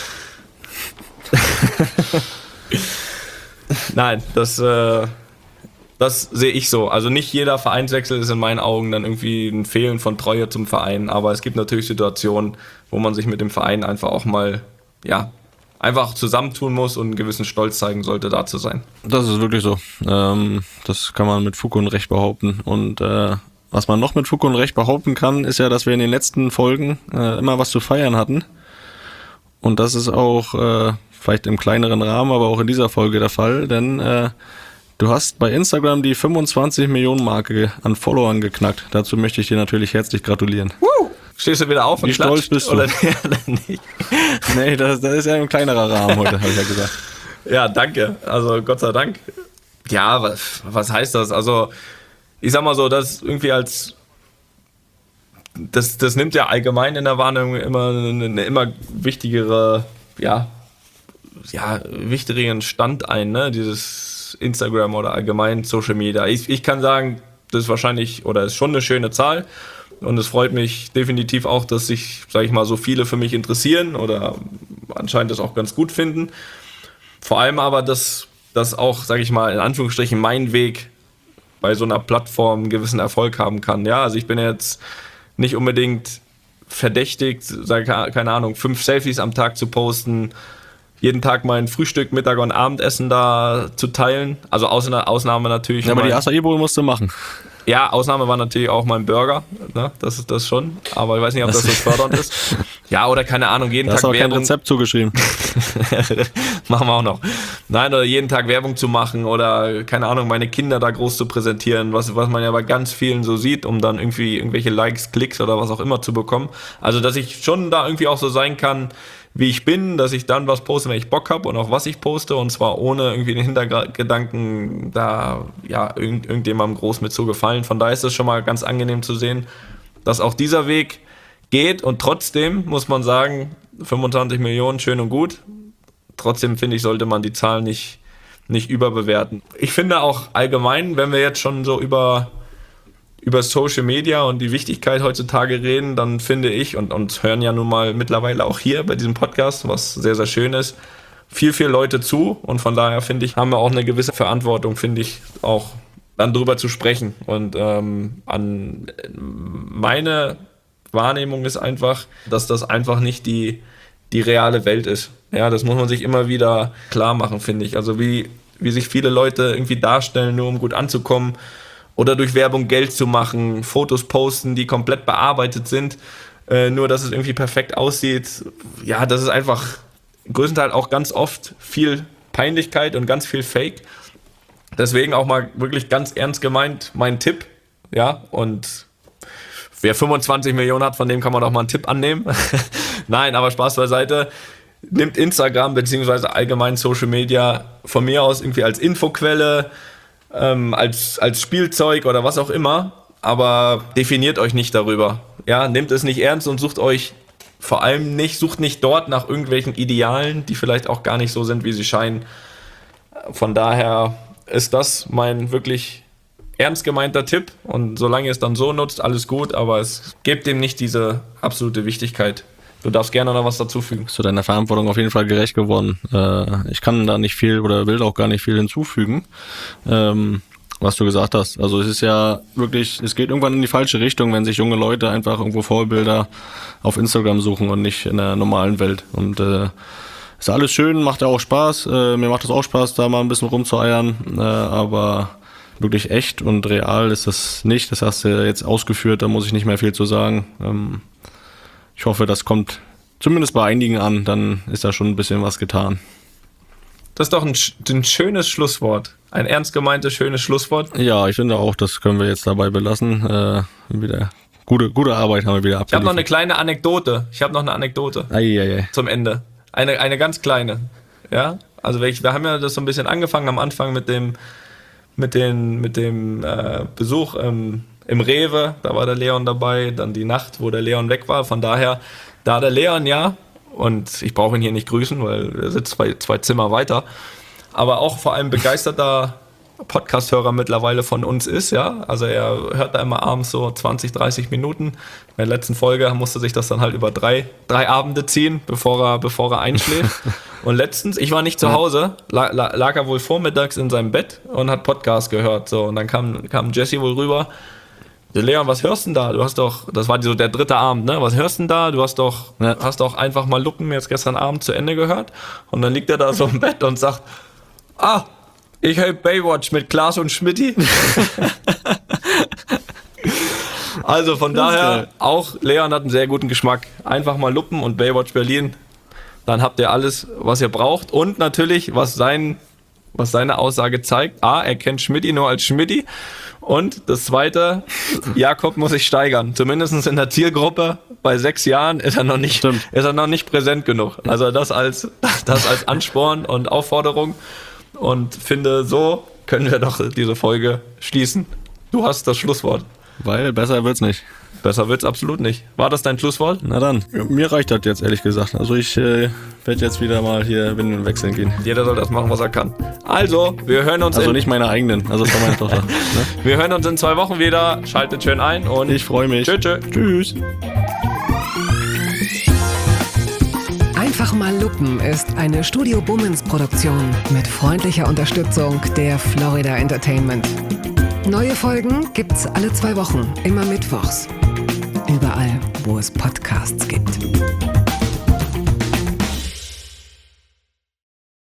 Nein, das sehe ich so. Also nicht jeder Vereinswechsel ist in meinen Augen dann irgendwie ein Fehlen von Treue zum Verein, aber es gibt natürlich Situationen, wo man sich mit dem Verein einfach auch mal, ja, einfach zusammentun muss und einen gewissen Stolz zeigen sollte, da zu sein. Das ist wirklich so. Das kann man mit Fug und Recht behaupten. Und was man noch mit Fug und Recht behaupten kann, ist ja, dass wir in den letzten Folgen immer was zu feiern hatten. Und das ist auch vielleicht im kleineren Rahmen, aber auch in dieser Folge der Fall, denn du hast bei Instagram die 25 Millionen Marke an Followern geknackt. Dazu möchte ich dir natürlich herzlich gratulieren. Stehst du wieder auf und Wie stolz bist du? Oder nicht? Nee, das ist ja ein kleinerer Rahmen heute, habe ich ja gesagt. Ja, danke. Also Gott sei Dank. Ja, was heißt das? Also ich sag mal so, das irgendwie das nimmt ja allgemein in der Wahrnehmung immer eine immer wichtigeren Stand ein, ne? Dieses Instagram oder allgemein Social Media. Ich kann sagen, das ist wahrscheinlich oder ist schon eine schöne Zahl. Und es freut mich definitiv auch, dass sich, sage ich mal, so viele für mich interessieren oder anscheinend das auch ganz gut finden. Vor allem aber, dass auch, sage ich mal, in Anführungsstrichen mein Weg bei so einer Plattform einen gewissen Erfolg haben kann. Ja, also ich bin jetzt nicht unbedingt verdächtigt, keine Ahnung, 5 Selfies am Tag zu posten, jeden Tag mein Frühstück, Mittag und Abendessen da zu teilen. Also Ausnahme natürlich. Ja, aber die Acai Bowl musst du machen. Ja, Ausnahme war natürlich auch mein Burger, ne? Das ist das schon, aber ich weiß nicht, ob das so fördernd ist. Ja, oder keine Ahnung, jeden Tag Werbung. Du hast auch kein Rezept zugeschrieben. Machen wir auch noch. Nein, oder jeden Tag Werbung zu machen oder, keine Ahnung, meine Kinder da groß zu präsentieren, was man ja bei ganz vielen so sieht, um dann irgendwie irgendwelche Likes, Klicks oder was auch immer zu bekommen. Also, dass ich schon da irgendwie auch so sein kann, wie ich bin, dass ich dann was poste, wenn ich Bock habe und auch was ich poste und zwar ohne irgendwie den Hintergedanken, da ja irgendjemandem groß mit zu gefallen. Von daher ist es schon mal ganz angenehm zu sehen, dass auch dieser Weg geht und trotzdem muss man sagen, 25 Millionen, schön und gut. Trotzdem finde ich, sollte man die Zahl nicht überbewerten. Ich finde auch allgemein, wenn wir jetzt schon so über Social Media und die Wichtigkeit heutzutage reden, dann finde ich, und hören ja nun mal mittlerweile auch hier bei diesem Podcast, was sehr, sehr schön ist, viel Leute zu und von daher finde ich, haben wir auch eine gewisse Verantwortung, finde ich, auch dann drüber zu sprechen und an meine Wahrnehmung ist einfach, dass das einfach nicht die reale Welt ist. Ja, das muss man sich immer wieder klar machen, finde ich. Also wie sich viele Leute irgendwie darstellen, nur um gut anzukommen, oder durch Werbung Geld zu machen, Fotos posten, die komplett bearbeitet sind, nur dass es irgendwie perfekt aussieht. Ja, das ist einfach größtenteils auch ganz oft viel Peinlichkeit und ganz viel Fake. Deswegen auch mal wirklich ganz ernst gemeint mein Tipp. Ja, und wer 25 Millionen hat, von dem kann man doch mal einen Tipp annehmen. Nein, aber Spaß beiseite. Nimmt Instagram bzw. allgemein Social Media von mir aus irgendwie als Infoquelle, als Spielzeug oder was auch immer, aber definiert euch nicht darüber. Ja, nehmt es nicht ernst und sucht nicht dort nach irgendwelchen Idealen, die vielleicht auch gar nicht so sind, wie sie scheinen. Von daher ist das mein wirklich ernst gemeinter Tipp und solange ihr es dann so nutzt, alles gut, aber es gebt dem nicht diese absolute Wichtigkeit. Du darfst gerne noch was dazufügen. Zu deiner Verantwortung auf jeden Fall gerecht geworden. Ich kann da nicht viel oder will auch gar nicht viel hinzufügen, was du gesagt hast. Also es ist ja wirklich, es geht irgendwann in die falsche Richtung, wenn sich junge Leute einfach irgendwo Vorbilder auf Instagram suchen und nicht in der normalen Welt. Und ist alles schön, macht ja auch Spaß. Mir macht es auch Spaß, da mal ein bisschen rumzueiern, aber wirklich echt und real ist das nicht. Das hast du jetzt ausgeführt, da muss ich nicht mehr viel zu sagen. Ich hoffe, das kommt zumindest bei einigen an, dann ist da schon ein bisschen was getan. Das ist doch ein schönes Schlusswort. Ein ernst gemeintes, schönes Schlusswort. Ja, ich finde auch, das können wir jetzt dabei belassen. Wieder gute Arbeit haben wir wieder abgeliefert. Ich habe noch eine kleine Anekdote. Ei. Zum Ende. Eine ganz kleine. Ja, also wir haben ja das so ein bisschen angefangen am Anfang mit dem Besuch im Rewe, da war der Leon dabei, dann die Nacht, wo der Leon weg war, von daher, da der Leon ja, und ich brauche ihn hier nicht grüßen, weil er sitzt zwei Zimmer weiter, aber auch vor allem begeisterter Podcast-Hörer mittlerweile von uns ist, ja, also er hört da immer abends so 20, 30 Minuten, in der letzten Folge musste sich das dann halt über drei Abende ziehen, bevor er einschläft. Und letztens, ich war nicht zu Hause, lag er wohl vormittags in seinem Bett und hat Podcast gehört, so, und dann kam Jesse wohl rüber. Leon, was hörst denn da? Du hast doch, das war so der dritte Abend, ne? Was hörst denn da? Du hast doch einfach mal Luppen jetzt gestern Abend zu Ende gehört. Und dann liegt er da so im Bett und sagt, ich höre Baywatch mit Klaas und Schmidti. Also von daher, auch Leon hat einen sehr guten Geschmack. Einfach mal Luppen und Baywatch Berlin. Dann habt ihr alles, was ihr braucht. Und natürlich, was seine Aussage zeigt. Er kennt Schmidti nur als Schmidti. Und das Zweite, Jakob muss sich steigern. Zumindest in der Zielgruppe. Bei 6 Jahren ist er noch nicht präsent genug. Also das als Ansporn und Aufforderung. Und finde, so können wir doch diese Folge schließen. Du hast das Schlusswort. Weil besser wird's nicht. Besser wird's absolut nicht. War das dein Schlusswort? Na dann, mir reicht das jetzt ehrlich gesagt. Also ich werde jetzt wieder mal hier Windeln wechseln gehen. Jeder soll das machen, was er kann. Also, wir hören uns nicht meine eigenen, also von meiner Tochter. Ne? Wir hören uns in 2 Wochen wieder. Schaltet schön ein und ich freue mich. Tschüss. Einfach mal Luppen ist eine Studio Bummens Produktion mit freundlicher Unterstützung der Florida Entertainment. Neue Folgen gibt's alle 2 Wochen, immer mittwochs. Überall, wo es Podcasts gibt.